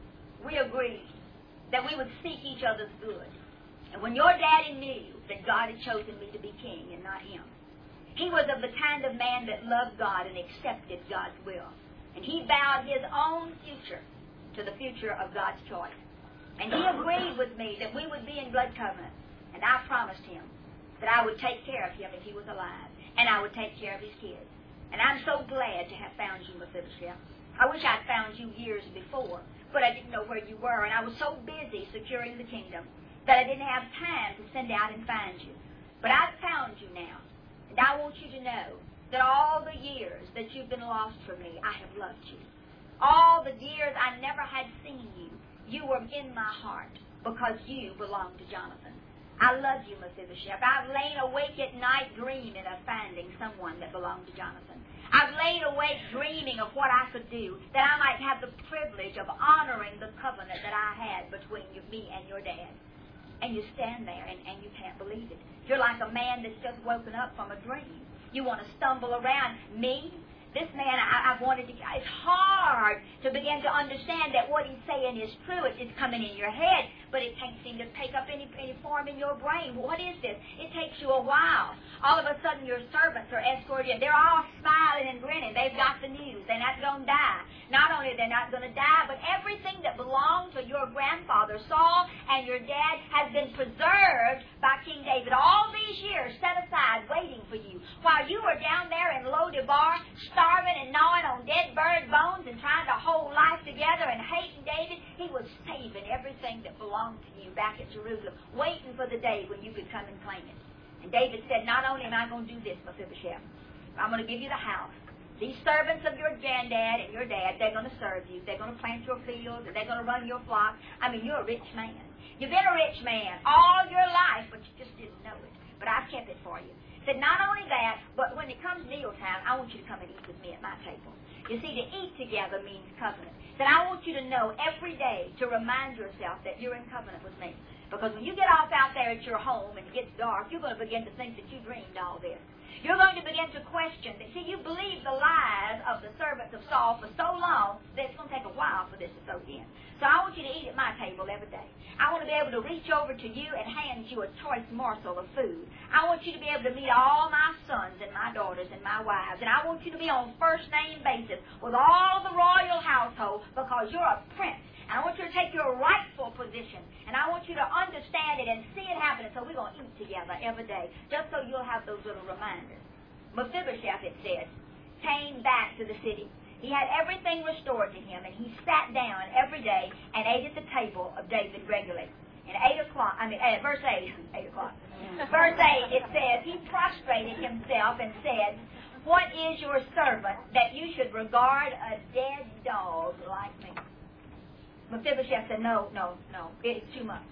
We agreed that we would seek each other's good. And when your daddy knew that God had chosen me to be king and not him, he was of the kind of man that loved God and accepted God's will. And he bowed his own future to the future of God's choice. And he agreed with me that we would be in blood covenant. And I promised him that I would take care of him if he was alive, and I would take care of his kids. And I'm so glad to have found you, Mephibosheth. I wish I'd found you years before, but I didn't know where you were, and I was so busy securing the kingdom that I didn't have time to send out and find you. But I've found you now, and I want you to know that all the years that you've been lost from me, I have loved you. All the years I never had seen you, you were in my heart because you belonged to Jonathan. I love you, Mephibosheth. I've lain awake at night dreaming of finding someone that belonged to Jonathan. I've laid awake dreaming of what I could do, that I might have the privilege of honoring the covenant that I had between you, me and your dad. And you stand there and, and you can't believe it. You're like a man that's just woken up from a dream. You want to stumble around. Me? This man, I, I've wanted to... It's hard to begin to understand that what he's saying is true. It, it's coming in your head, but it can't seem to take up any, any form in your brain. What is this? It takes you a while. All of a sudden, your servants are escorted in. They're all smiling and grinning. They've got the news. They're not going to die. Not only they're not going to die, but everything that belonged to your grandfather Saul and your dad has been preserved by King David. All these years set aside waiting for you. While you were down there in Lo-debar, starving and gnawing on dead bird bones and trying to hold life together and hating David, he was saving everything that belonged to you back at Jerusalem, waiting for the day when you could come and claim it. And David said, not only am I going to do this, Mephibosheth, I'm going to give you the house. These servants of your granddad and your dad, they're going to serve you. They're going to plant your fields, and they're going to run your flock. I mean, you're a rich man. You've been a rich man all your life, but you just didn't know it. But I've kept it for you. Said, not only that, but when it comes meal time, I want you to come and eat with me at my table. You see, to eat together means covenant. That I want you to know every day to remind yourself that you're in covenant with me. Because when you get off out there at your home and it gets dark, you're going to begin to think that you dreamed all this. You're going to begin to question that, see, you believe the lies of the servants of Saul for so long that it's going to take a while for this to soak in. So I want you to eat at my table every day. I want to be able to reach over to you and hand you a choice morsel of food. I want you to be able to meet all my sons and my daughters and my wives. And I want you to be on first name basis with all the royal household because you're a prince. And I want you to take your rightful position. And I want you to understand it and see it happening. So we're going to eat together every day, just so you'll have those little reminders. Mephibosheth, it says, came back to the city. He had everything restored to him, and he sat down every day and ate at the table of David regularly. And eight o'clock, I mean, uh, verse eight, eight o'clock. Verse eight, it says, he prostrated himself and said, what is your servant that you should regard a dead dog like me? Mephibosheth said, no, no, no, it's too much.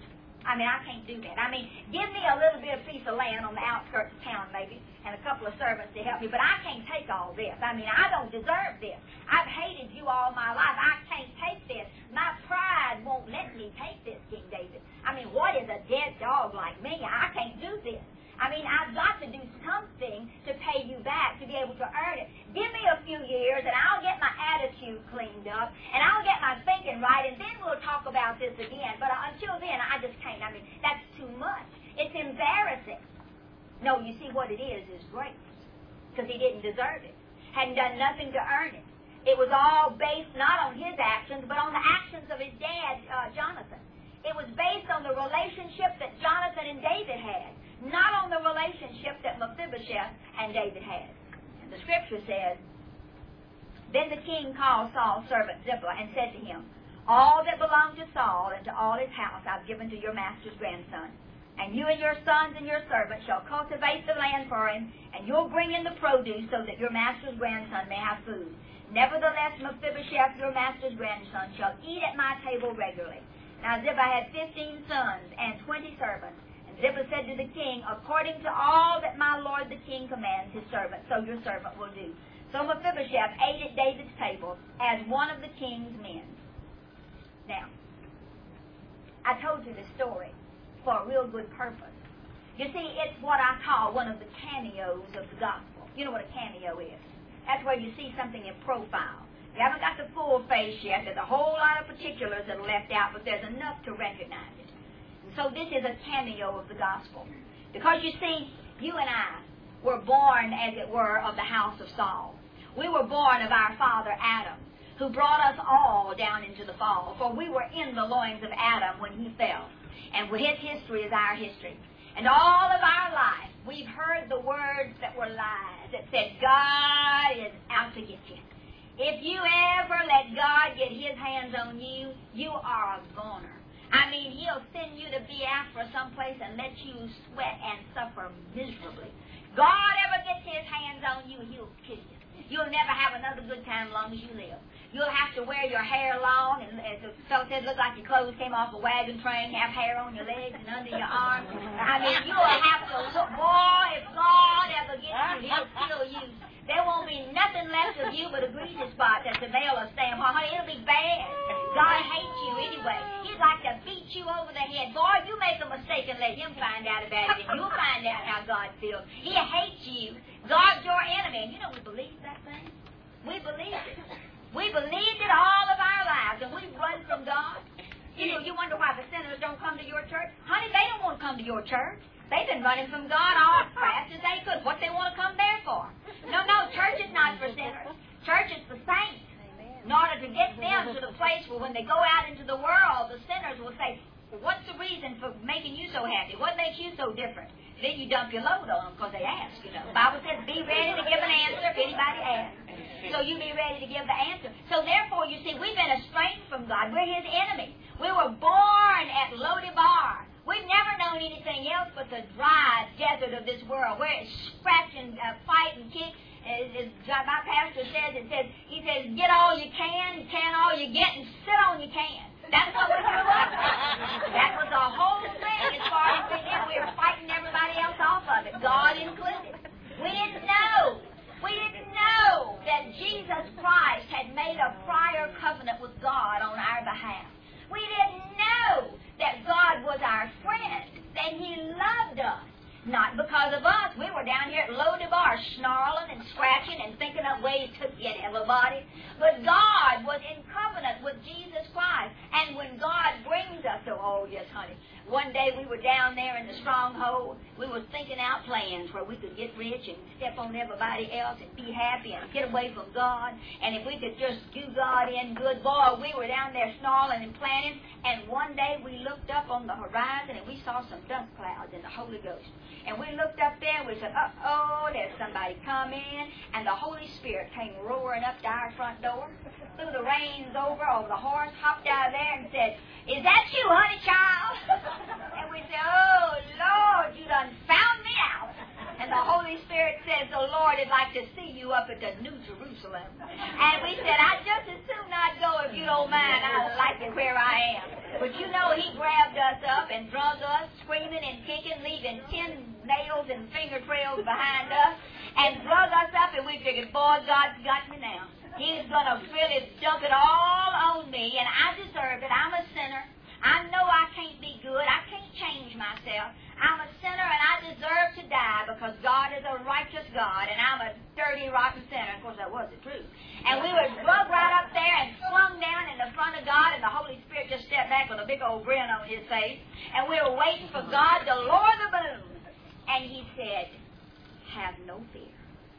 I mean, I can't do that. I mean, give me a little bit of piece of land on the outskirts of town, maybe, and a couple of servants to help me, but I can't take all this. I mean, I don't deserve this. I've hated you all my life. I can't take this. My pride won't let me take this, King David. I mean, what is a dead dog like me? I can't do this. I mean, I've got to do something to pay you back, to be able to earn it. Give me a few years, and I'll get my attitude cleaned up, and I'll get my thinking right, and then we'll talk about this again. But until then, I just can't. I mean, that's too much. It's embarrassing. No, you see, what it is is grace, because he didn't deserve it. Hadn't done nothing to earn it. It was all based not on his actions, but on the actions of his dad, uh, Jonathan. It was based on the relationship that Jonathan and David had, not on the relationship that Mephibosheth and David had. And the scripture says, then the king called Saul's servant Ziba and said to him, all that belonged to Saul and to all his house I've given to your master's grandson. And you and your sons and your servants shall cultivate the land for him, and you'll bring in the produce so that your master's grandson may have food. Nevertheless, Mephibosheth, your master's grandson, shall eat at my table regularly. Now Ziba had fifteen sons and twenty servants. Ziba said to the king, according to all that my lord the king commands his servant, so your servant will do. So Mephibosheth ate at David's table as one of the king's men. Now, I told you this story for a real good purpose. You see, it's what I call one of the cameos of the gospel. You know what a cameo is? That's where you see something in profile. You haven't got the full face yet. There's a whole lot of particulars that are left out, but there's enough to recognize it. So this is a cameo of the gospel. Because you see, you and I were born, as it were, of the house of Saul. We were born of our father Adam, who brought us all down into the fall. For we were in the loins of Adam when he fell. And his history is our history. And all of our life, we've heard the words that were lies, that said, God is out to get you. If you ever let God get his hands on you, you are a goner. I mean, he'll send you to Biafra someplace and let you sweat and suffer miserably. God ever gets his hands on you, he'll kill you. You'll never have another good time as long as you live. You'll have to wear your hair long, and as the fellow said, look like your clothes came off a wagon train, have hair on your legs and under your arms. I mean, you'll have to look, boy, if God ever gets you, he'll kill you. There won't be nothing left of you but a greasy spot that's a veil of stamp. Honey, it'll be bad. God hates you anyway. He'd like to beat you over the head. Boy, you make a mistake and let him find out about it, and you'll find out how God feels. He hates you. God's your enemy. And you know we believe that thing? We believed it. We believed it all of our lives, and we run from God. You know, you wonder why the sinners don't come to your church. Honey, they don't want to come to your church. They've been running from God all as fast as they could. What they want to come there for? No, no, church is not for sinners. Church is for saints. In order to get them to the place where when they go out into the world, the sinners will say, what's the reason for making you so happy? What makes you so different? Then you dump your load on them because they ask, you know. The Bible says, be ready to give an answer if anybody asks. So you be ready to give the answer. So therefore, you see, we've been estranged from God. We're his enemy. We were born at Lo-debar. We've never known anything else but the dry desert of this world, where it's scratch and uh, fight and kick. As, as my pastor says, it says, he says, get all you can, can all you get, and sit on you can. That's what we grew up with. That was the whole thing as far as we did. We were fighting everybody else off of it, God included. We didn't know. We didn't know that Jesus Christ had made a prior covenant with God on our behalf. We didn't know that God was our friend, that he loved us. Not because of us. We were down here at Lo-debar snarling and scratching and thinking of ways to get everybody. But God was in covenant with Jesus Christ. And when God brings us to, oh yes, honey, one day we were down there in the stronghold. We were thinking out plans where we could get rich and step on everybody else and be happy and get away from God. And if we could just do God in good, boy, we were down there snarling and planning. And one day we looked up on the horizon and we saw some dust clouds in the Holy Ghost. And we looked up there and we said, uh-oh, there's somebody come in. And the Holy Spirit came roaring up to our front door, threw the reins over over the horse, hopped out of there and said, is that you, honey child? And we said, oh, Lord, you done found me out. And the Holy Spirit says, the Lord would like to see you up at the New Jerusalem. And we said, I'd just as soon not go if you don't mind. I like it where I am. But you know, he grabbed us up and drug us, screaming and kicking, leaving ten nails and finger trails behind us, and drug us up, and we figured, boy, God's got me now. He's going to really dump it all on me, and I deserve it. I'm a sinner. I know I can't be good. I can't change myself. I'm a sinner, and I deserve to die because God is a righteous God, and I'm a dirty, rotten sinner. Of course, that was the truth. And we were drugged right up there and flung down in the front of God, and the Holy Spirit just stepped back with a big old grin on his face, and we were waiting for God to lower the boom. And he said, have no fear.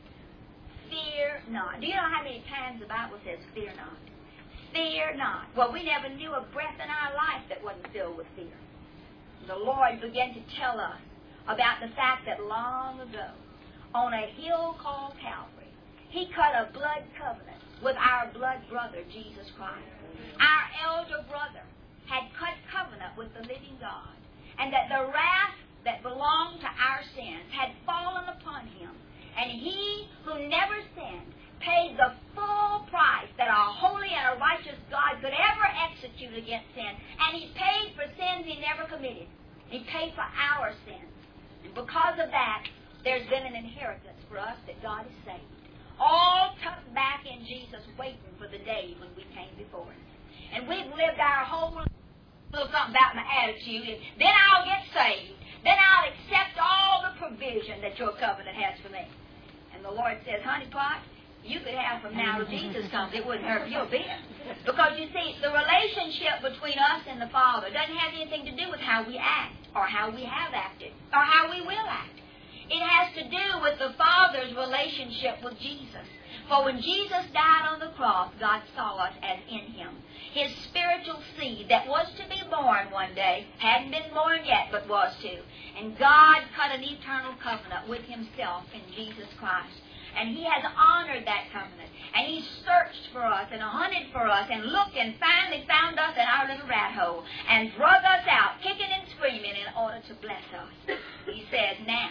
Fear not. Do you know how many times the Bible says, fear not? Fear not. Well, we never knew a breath in our life that wasn't filled with fear. The Lord began to tell us about the fact that long ago, on a hill called Calvary, he cut a blood covenant with our blood brother, Jesus Christ. Our elder brother had cut covenant with the living God, and that the wrath that belonged to our sins had fallen upon him, and he who never sinned paid the full price that a holy and a righteous God could ever execute against sin. And he paid for sins he never committed. He paid for our sins. And because of that, there's been an inheritance for us that God has saved. All tucked back in Jesus, waiting for the day when we came before him. And we've lived our whole life, little something about my attitude, and then I'll get saved. Then I'll accept all the provision that your covenant has for me. And the Lord says, honey pot, you could have from now till Jesus comes. It wouldn't hurt you a bit. Because, you see, the relationship between us and the Father doesn't have anything to do with how we act or how we have acted or how we will act. It has to do with the Father's relationship with Jesus. For when Jesus died on the cross, God saw us as in him. His spiritual seed that was to be born one day, hadn't been born yet, but was to. And God cut an eternal covenant with himself in Jesus Christ. And he has honored that covenant. And he searched for us and hunted for us and looked and finally found us in our little rat hole and drug us out, kicking and screaming in order to bless us. He says, now,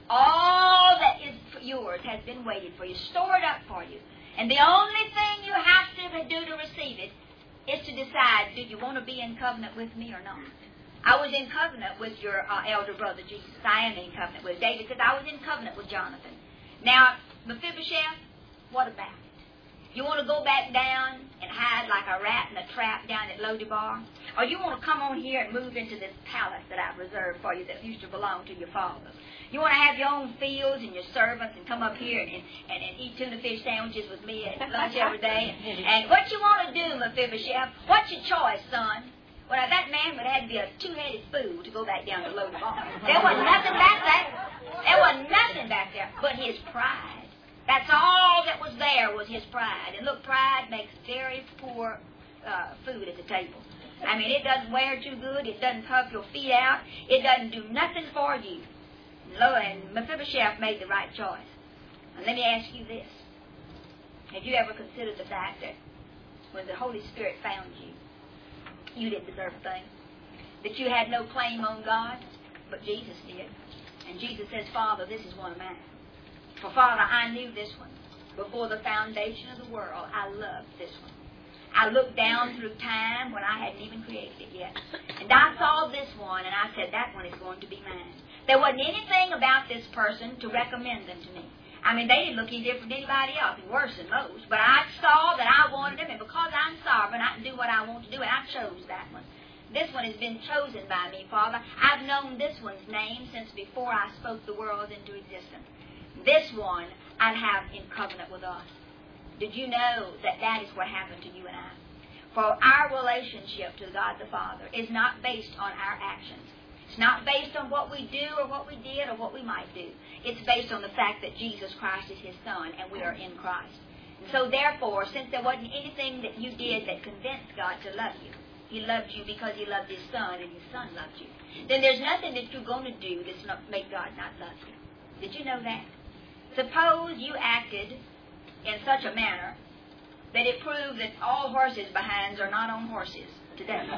all that is yours has been waited for you, stored up for you. And the only thing you have to do to receive it is to decide, do you want to be in covenant with me or not? I was in covenant with your uh, elder brother Jesus. I am in covenant with David. Said I was in covenant with Jonathan. Now, Mephibosheth, what about it? You want to go back down and hide like a rat in a trap down at Lo-debar? Or you want to come on here and move into this palace that I've reserved for you that used to belong to your father? You want to have your own fields and your servants and come up here and, and, and eat tuna fish sandwiches with me at lunch every day? And, and what you want to do, Mephibosheth? What's your choice, son? Well, now, that man would have to be a two-headed fool to go back down to Lo-debar. There wasn't nothing back there. There wasn't nothing back there but his pride. That's all that was there was his pride. And look, pride makes very poor uh, food at the table. I mean, it doesn't wear too good. It doesn't puff your feet out. It doesn't do nothing for you. And Mephibosheth made the right choice. And let me ask you this. Have you ever considered the fact that when the Holy Spirit found you, you didn't deserve a thing? That you had no claim on God, but Jesus did. And Jesus says, Father, this is one of mine. For Father, I knew this one. Before the foundation of the world, I loved this one. I looked down through time when I hadn't even created it yet. And I saw this one, and I said, that one is going to be mine. There wasn't anything about this person to recommend them to me. I mean, they didn't look any different than anybody else, worse than most. But I saw that I wanted them, and because I'm sovereign, I can do what I want to do, and I chose that one. This one has been chosen by me, Father. I've known this one's name since before I spoke the world into existence. This one I'd have in covenant with us. Did you know that that is what happened to you and I? For our relationship to God the Father is not based on our actions. It's not based on what we do or what we did or what we might do. It's based on the fact that Jesus Christ is his Son and we are in Christ. And so therefore, since there wasn't anything that you did that convinced God to love you, he loved you because he loved his Son and his Son loved you, then there's nothing that you're going to do that's not make God not love you. Did you know that? Suppose you acted in such a manner that it proved that all horses' behinds are not on horses today. You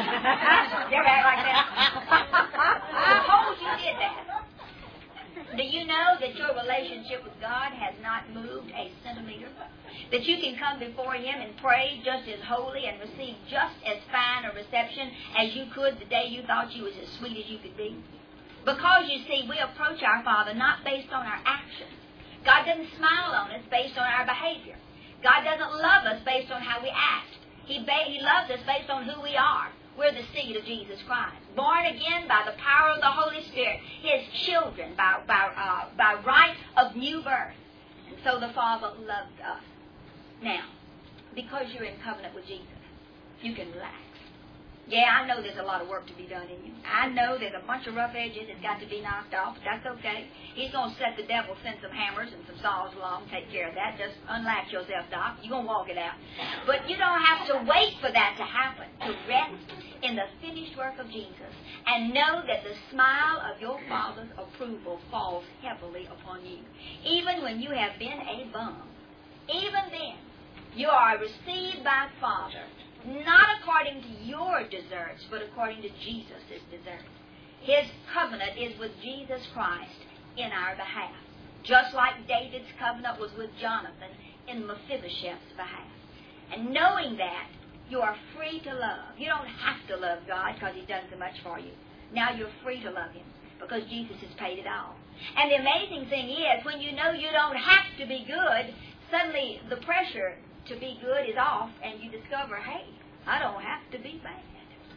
ever act like that? Suppose you did that. Do you know that your relationship relationship with God has not moved a centimeter? That you can come before Him and pray just as holy and receive just as fine a reception as you could the day you thought you was as sweet as you could be? Because, you see, we approach our Father not based on our actions. God doesn't smile on us based on our behavior. God doesn't love us based on how we act. He, ba- he loves us based on who we are. We're the seed of Jesus Christ, born again by the power of the Holy Spirit, His children by, by, uh, by right of new birth. And so the Father loved us. Now, because you're in covenant with Jesus, you can relax. Yeah, I know there's a lot of work to be done in you. I know there's a bunch of rough edges that's got to be knocked off, but that's okay. He's going to set the devil, send some hammers and some saws along, take care of that. Just unlatch yourself, Doc. You're going to walk it out. But you don't have to wait for that to happen. To rest in the finished work of Jesus and know that the smile of your Father's approval falls heavily upon you. Even when you have been a bum, even then, you are received by the Father, not according to your deserts, but according to Jesus' deserts. His covenant is with Jesus Christ in our behalf, just like David's covenant was with Jonathan in Mephibosheth's behalf. And knowing that, you are free to love. You don't have to love God because He's done so much for you. Now you're free to love Him because Jesus has paid it all. And the amazing thing is, when you know you don't have to be good, suddenly the pressure to be good is off, and you discover, hey, I don't have to be bad.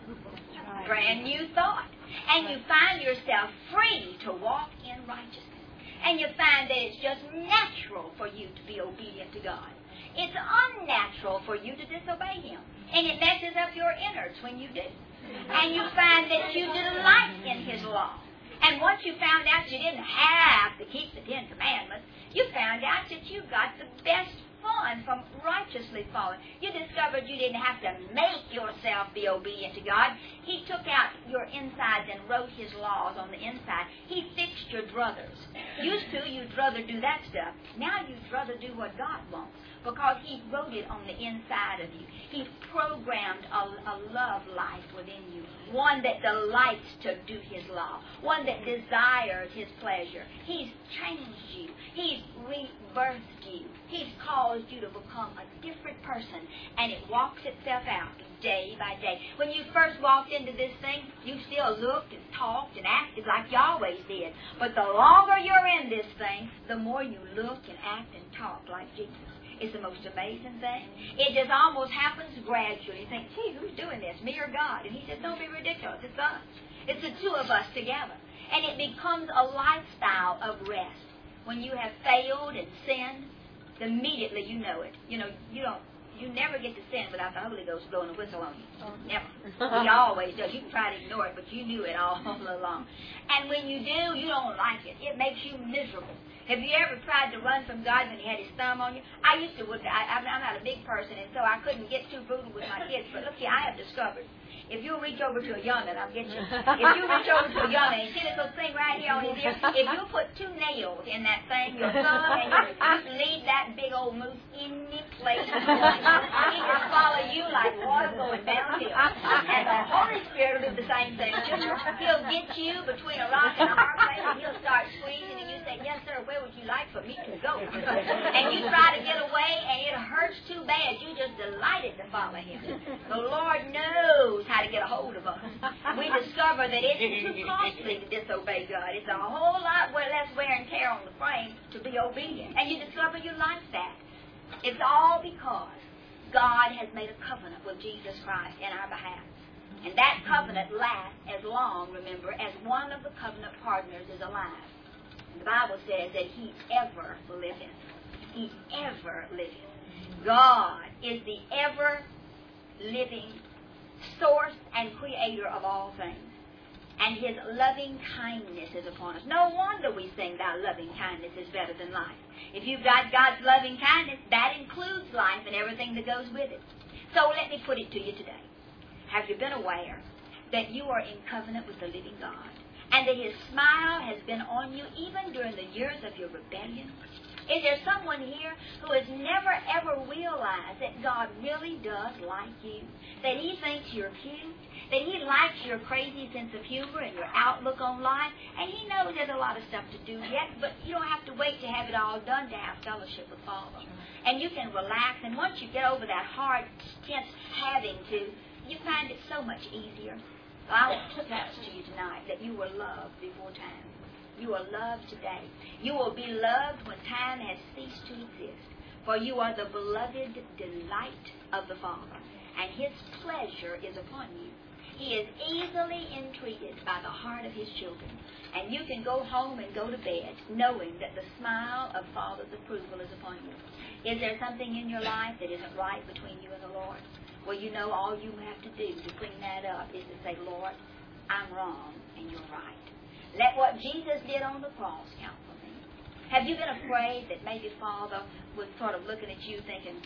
Right. Brand new thought. And you find yourself free to walk in righteousness. And you find that it's just natural for you to be obedient to God. It's unnatural for you to disobey Him. And it messes up your innards when you do. And you find that you delight in His law. And once you found out you didn't have to keep the Ten Commandments, you found out that you got the best fun from righteously following. You discovered you didn't have to make yourself be obedient to God. He took out your insides and wrote His laws on the inside. He fixed your druthers. Used to, you'd rather do that stuff. Now you'd rather do what God wants because He wrote it on the inside of you. He programmed a, a love life within you, one that delights to do His law, one that desires His pleasure. He's changed you. He's rebirthed you. He's caused you to become a different person, and it walks itself out day by day. When you first walked into this thing, you still looked and talked and acted like you always did. But the longer you're in this thing, the more you look and act and talk like Jesus. It's the most amazing thing. It just almost happens gradually. You think, gee, who's doing this, me or God? And He said, don't be ridiculous. It's us. It's the two of us together. And it becomes a lifestyle of rest. When you have failed and sinned, immediately you know it. You know, you don't, you never get to sin without the Holy Ghost blowing a whistle on you. Never. He always does. You can try to ignore it, but you knew it all along. And when you do, you don't like it. It makes you miserable. Have you ever tried to run from God when He had His thumb on you? I used to. I, I'm not a big person, and so I couldn't get too brutal with my kids. But look here, I have discovered, if you reach over to a young'un, I'll get you. If you reach over to a young'un, and see this little thing right here on his ear, if you put two nails in that thing, your thumb, and you just leave that big old moose any place you want, he will follow you like water going downhill. And the Holy Spirit will do the same thing. He'll get you between a rock and a hard place, and He'll start squeezing, and you say, yes, sir, where would you like for me to go? And you try to get away, and it hurts too bad. You just delighted to follow Him. The Lord knows how to get a hold of us. We discover that it's too costly to disobey God. It's a whole lot less wear and tear on the frame to be obedient. And you discover you like that. It's all because God has made a covenant with Jesus Christ in our behalf. And that covenant lasts as long, remember, as one of the covenant partners is alive. The Bible says that He ever liveth. He ever liveth. God is the ever living source and creator of all things. And His loving kindness is upon us. No wonder we sing, Thy loving kindness is better than life. If you've got God's loving kindness, that includes life and everything that goes with it. So let me put it to you today. Have you been aware that you are in covenant with the living God? And that His smile has been on you even during the years of your rebellion? Is there someone here who has never ever realized that God really does like you? That He thinks you're cute? That He likes your crazy sense of humor and your outlook on life? And He knows there's a lot of stuff to do yet, but you don't have to wait to have it all done to have fellowship with Father. And you can relax, and once you get over that hard, tense having to, you find it so much easier. So I want to announce to you tonight that you were loved before time. You are loved today. You will be loved when time has ceased to exist. For you are the beloved delight of the Father, and His pleasure is upon you. He is easily entreated by the heart of His children. And you can go home and go to bed knowing that the smile of Father's approval is upon you. Is there something in your life that isn't right between you and the Lord? Well, you know all you have to do to clean that up is to say, Lord, I'm wrong and you're right. Let what Jesus did on the cross count for me. Have you been afraid that maybe Father was sort of looking at you thinking,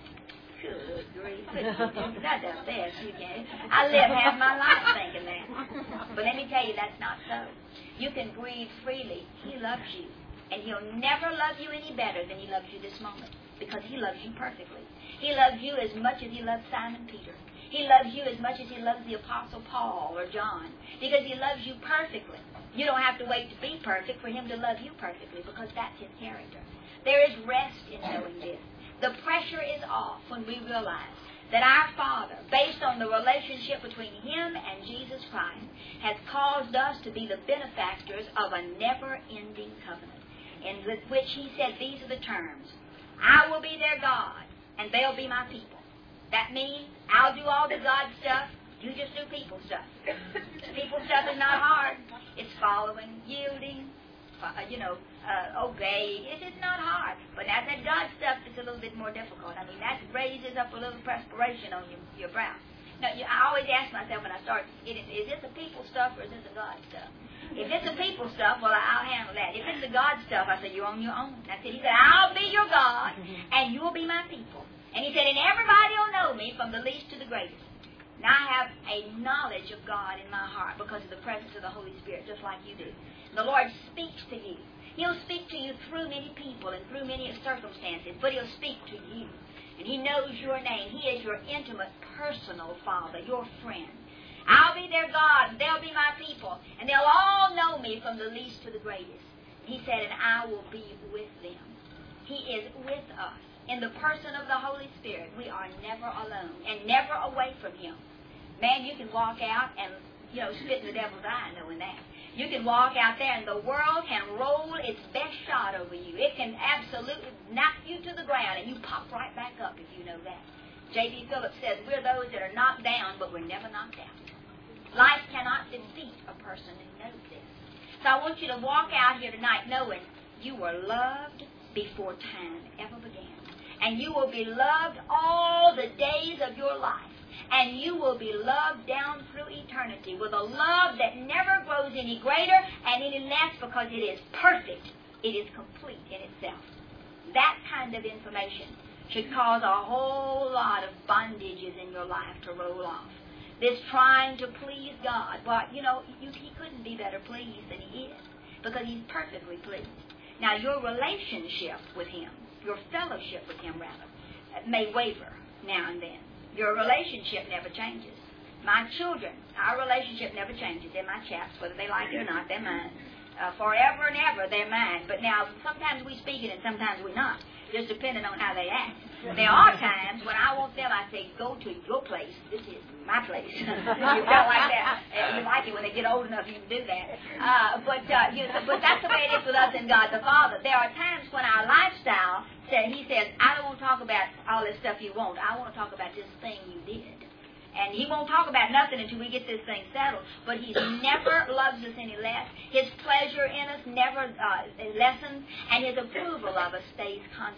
good grief, that does best, you can. I live half my life thinking that. But let me tell you, that's not so. You can breathe freely. He loves you. And He'll never love you any better than He loves you this moment, because He loves you perfectly. He loves you as much as He loves Simon Peter. He loves you as much as He loves the Apostle Paul or John, because He loves you perfectly. You don't have to wait to be perfect for Him to love you perfectly, because that's His character. There is rest in knowing this. The pressure is off when we realize that our Father, based on the relationship between Him and Jesus Christ, has caused us to be the benefactors of a never-ending covenant, in which He said these are the terms: I will be their God, and they'll be my people. That means I'll do all the God stuff, you just do people stuff. People stuff is not hard. It's following, yielding, uh, you know, uh, obey. It is not hard. But as that God stuff is a little bit more difficult. I mean, that raises up a little perspiration on your, your brow. Now, you, I always ask myself when I start getting, is this a people stuff or is this a God stuff? If it's a people stuff, well, I'll handle that. If it's the God stuff, I say, you're on your own. That's it. He said, I'll be your God, and you'll be my people. And He said, and everybody will know me from the least to the greatest. Now I have a knowledge of God in my heart because of the presence of the Holy Spirit, just like you do. The Lord speaks to you. He'll speak to you through many people and through many circumstances, but He'll speak to you. And He knows your name. He is your intimate, personal Father, your friend. I'll be their God, and they'll be my people, and they'll all know me from the least to the greatest. He said, and I will be with them. He is with us. In the person of the Holy Spirit, we are never alone and never away from Him. Man, you can walk out and, you know, spit in the devil's eye knowing that. You can walk out there and the world can roll its best shot over you. It can absolutely knock you to the ground and you pop right back up if you know that. J B Phillips says, we're those that are knocked down, but we're never knocked out. Life cannot defeat a person who knows this. So I want you to walk out here tonight knowing you were loved before time ever began. And you will be loved all the days of your life. And you will be loved down through eternity with a love that never grows any greater and any less, because it is perfect. It is complete in itself. That kind of information should cause a whole lot of bondages in your life to roll off. This trying to please God, well, you know, you, He couldn't be better pleased than He is, because He's perfectly pleased. Now, your relationship with Him, your fellowship with Him, rather, may waver now and then. Your relationship never changes. My children, our relationship never changes. They're my chaps, whether they like it or not, they're mine. Uh, forever and ever, they're mine. But now, sometimes we speak it and sometimes we not, just depending on how they act. There are times when I want them, I say, go to your place. This is my place. You don't like that. You like it when they get old enough, you can do that. Uh, but uh, you, but that's the way it is with us and God the Father. There are times when our lifestyle, said, He says, I don't want to talk about all this stuff you want. I want to talk about this thing you did. And He won't talk about nothing until we get this thing settled. But He never loves us any less. His pleasure in us never uh, lessens. And His approval of us stays constant.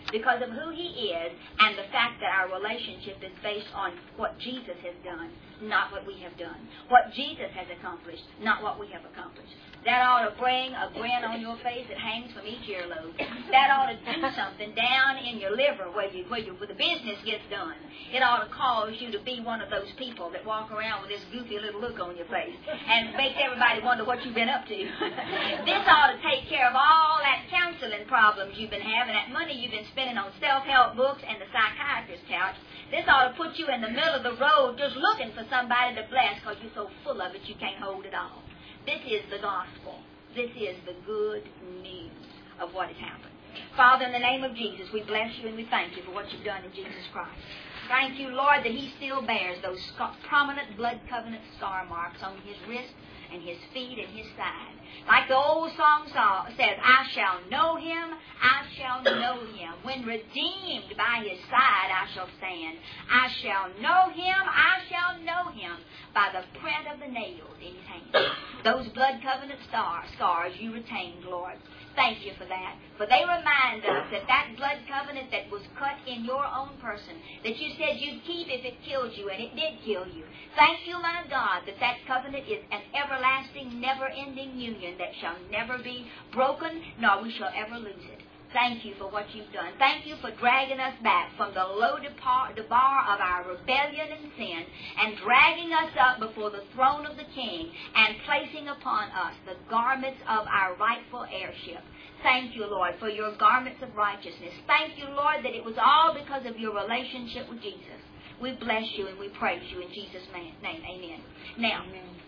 because of who He is and the fact that our relationship is based on what Jesus has done, not what we have done. What Jesus has accomplished, not what we have accomplished. That ought to bring a grin on your face that hangs from each earlobe. That ought to do something down in your liver where you, where, you, where the business gets done. It ought to cause you to be one of those people that walk around with this goofy little look on your face and makes everybody wonder what you've been up to. This ought to take care of all that counseling problems you've been having, that money you've been spending on self-help books and the psychiatrist's couch. This ought to put you in the middle of the road just looking for somebody to bless because you're so full of it you can't hold it all. This is the gospel. This is the good news of what has happened. Father, in the name of Jesus, we bless you and we thank you for what you've done in Jesus Christ. Thank you, Lord, that He still bears those scar- prominent blood covenant scar marks on His wrist and His feet and His side. Like the old song says, I shall know Him, I shall know Him. When redeemed by His side I shall stand. I shall know Him, I shall know Him by the print of the nails in His hands. Those blood covenant star, scars you retained, Lord. Thank you for that. For they remind us that that blood covenant that was cut in your own person, that you said you'd keep if it killed you, and it did kill you. Thank you, my God, that that covenant is an everlasting, never-ending union that shall never be broken, nor we shall ever lose it. Thank you for what you've done. Thank you for dragging us back from the low depart, the bar of our rebellion and sin and dragging us up before the throne of the King and placing upon us the garments of our rightful heirship. Thank you, Lord, for your garments of righteousness. Thank you, Lord, that it was all because of your relationship with Jesus. We bless you and we praise you in Jesus' name. Amen. Now,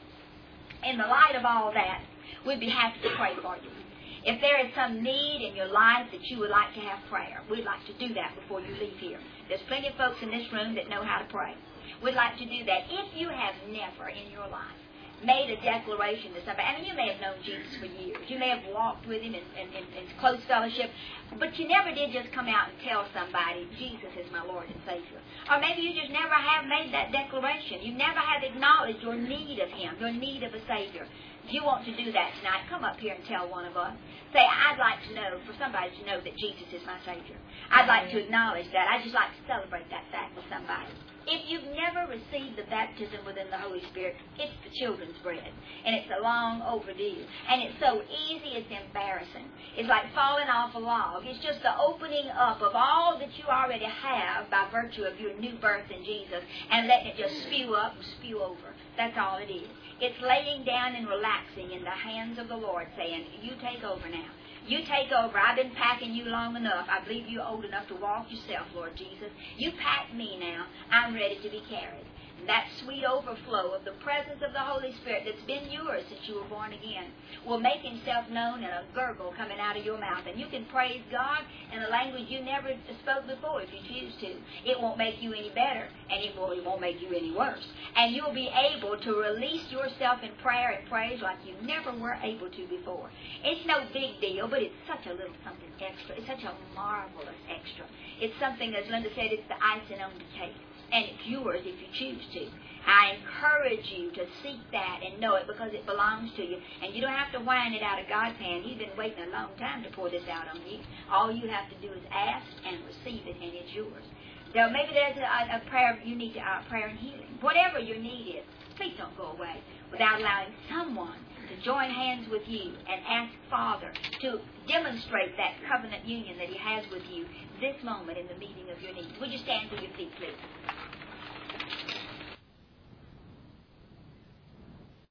in the light of all that, we'd be happy to pray for you. If there is some need in your life that you would like to have prayer, we'd like to do that before you leave here. There's plenty of folks in this room that know how to pray. We'd like to do that. If you have never in your life made a declaration to somebody, I mean, you may have known Jesus for years. You may have walked with Him in, in, in, in close fellowship, but you never did just come out and tell somebody, Jesus is my Lord and Savior. Or maybe you just never have made that declaration. You never have acknowledged your need of Him, your need of a Savior. If you want to do that tonight, come up here and tell one of us. Say, I'd like to know, for somebody to know that Jesus is my Savior. I'd like to acknowledge that. I'd just like to celebrate that fact with somebody. If you've never received the baptism within the Holy Spirit, it's the children's bread. And it's a long overdue. And it's so easy, it's embarrassing. It's like falling off a log. It's just the opening up of all that you already have by virtue of your new birth in Jesus and letting it just spew up and spew over. That's all it is. It's laying down and relaxing in the hands of the Lord, saying, you take over now. You take over. I've been packing you long enough. I believe you're old enough to walk yourself, Lord Jesus. You pack me now. I'm ready to be carried. And that sweet overflow of the presence of the Holy Spirit that's been yours since you were born again will make Himself known in a gurgle coming out of your mouth. And you can praise God in a language you never spoke before if you choose to. It won't make you any better, and it won't, it won't make you any worse. And you'll be able to release yourself in prayer and praise like you never were able to before. It's no big deal, but it's such a little something extra. It's such a marvelous extra. It's something, as Linda said, it's the icing on the cake. And it's yours if you choose to. I encourage you to seek that and know it because it belongs to you. And you don't have to whine it out of God's hand. He's been waiting a long time to pour this out on you. All you have to do is ask and receive it, and it's yours. There, maybe there's a, a prayer you need to, uh, prayer and healing. Whatever your need is, please don't go away without allowing someone to join hands with you and ask Father to demonstrate that covenant union that He has with you this moment in the meeting of your needs. Would you stand to your feet, please?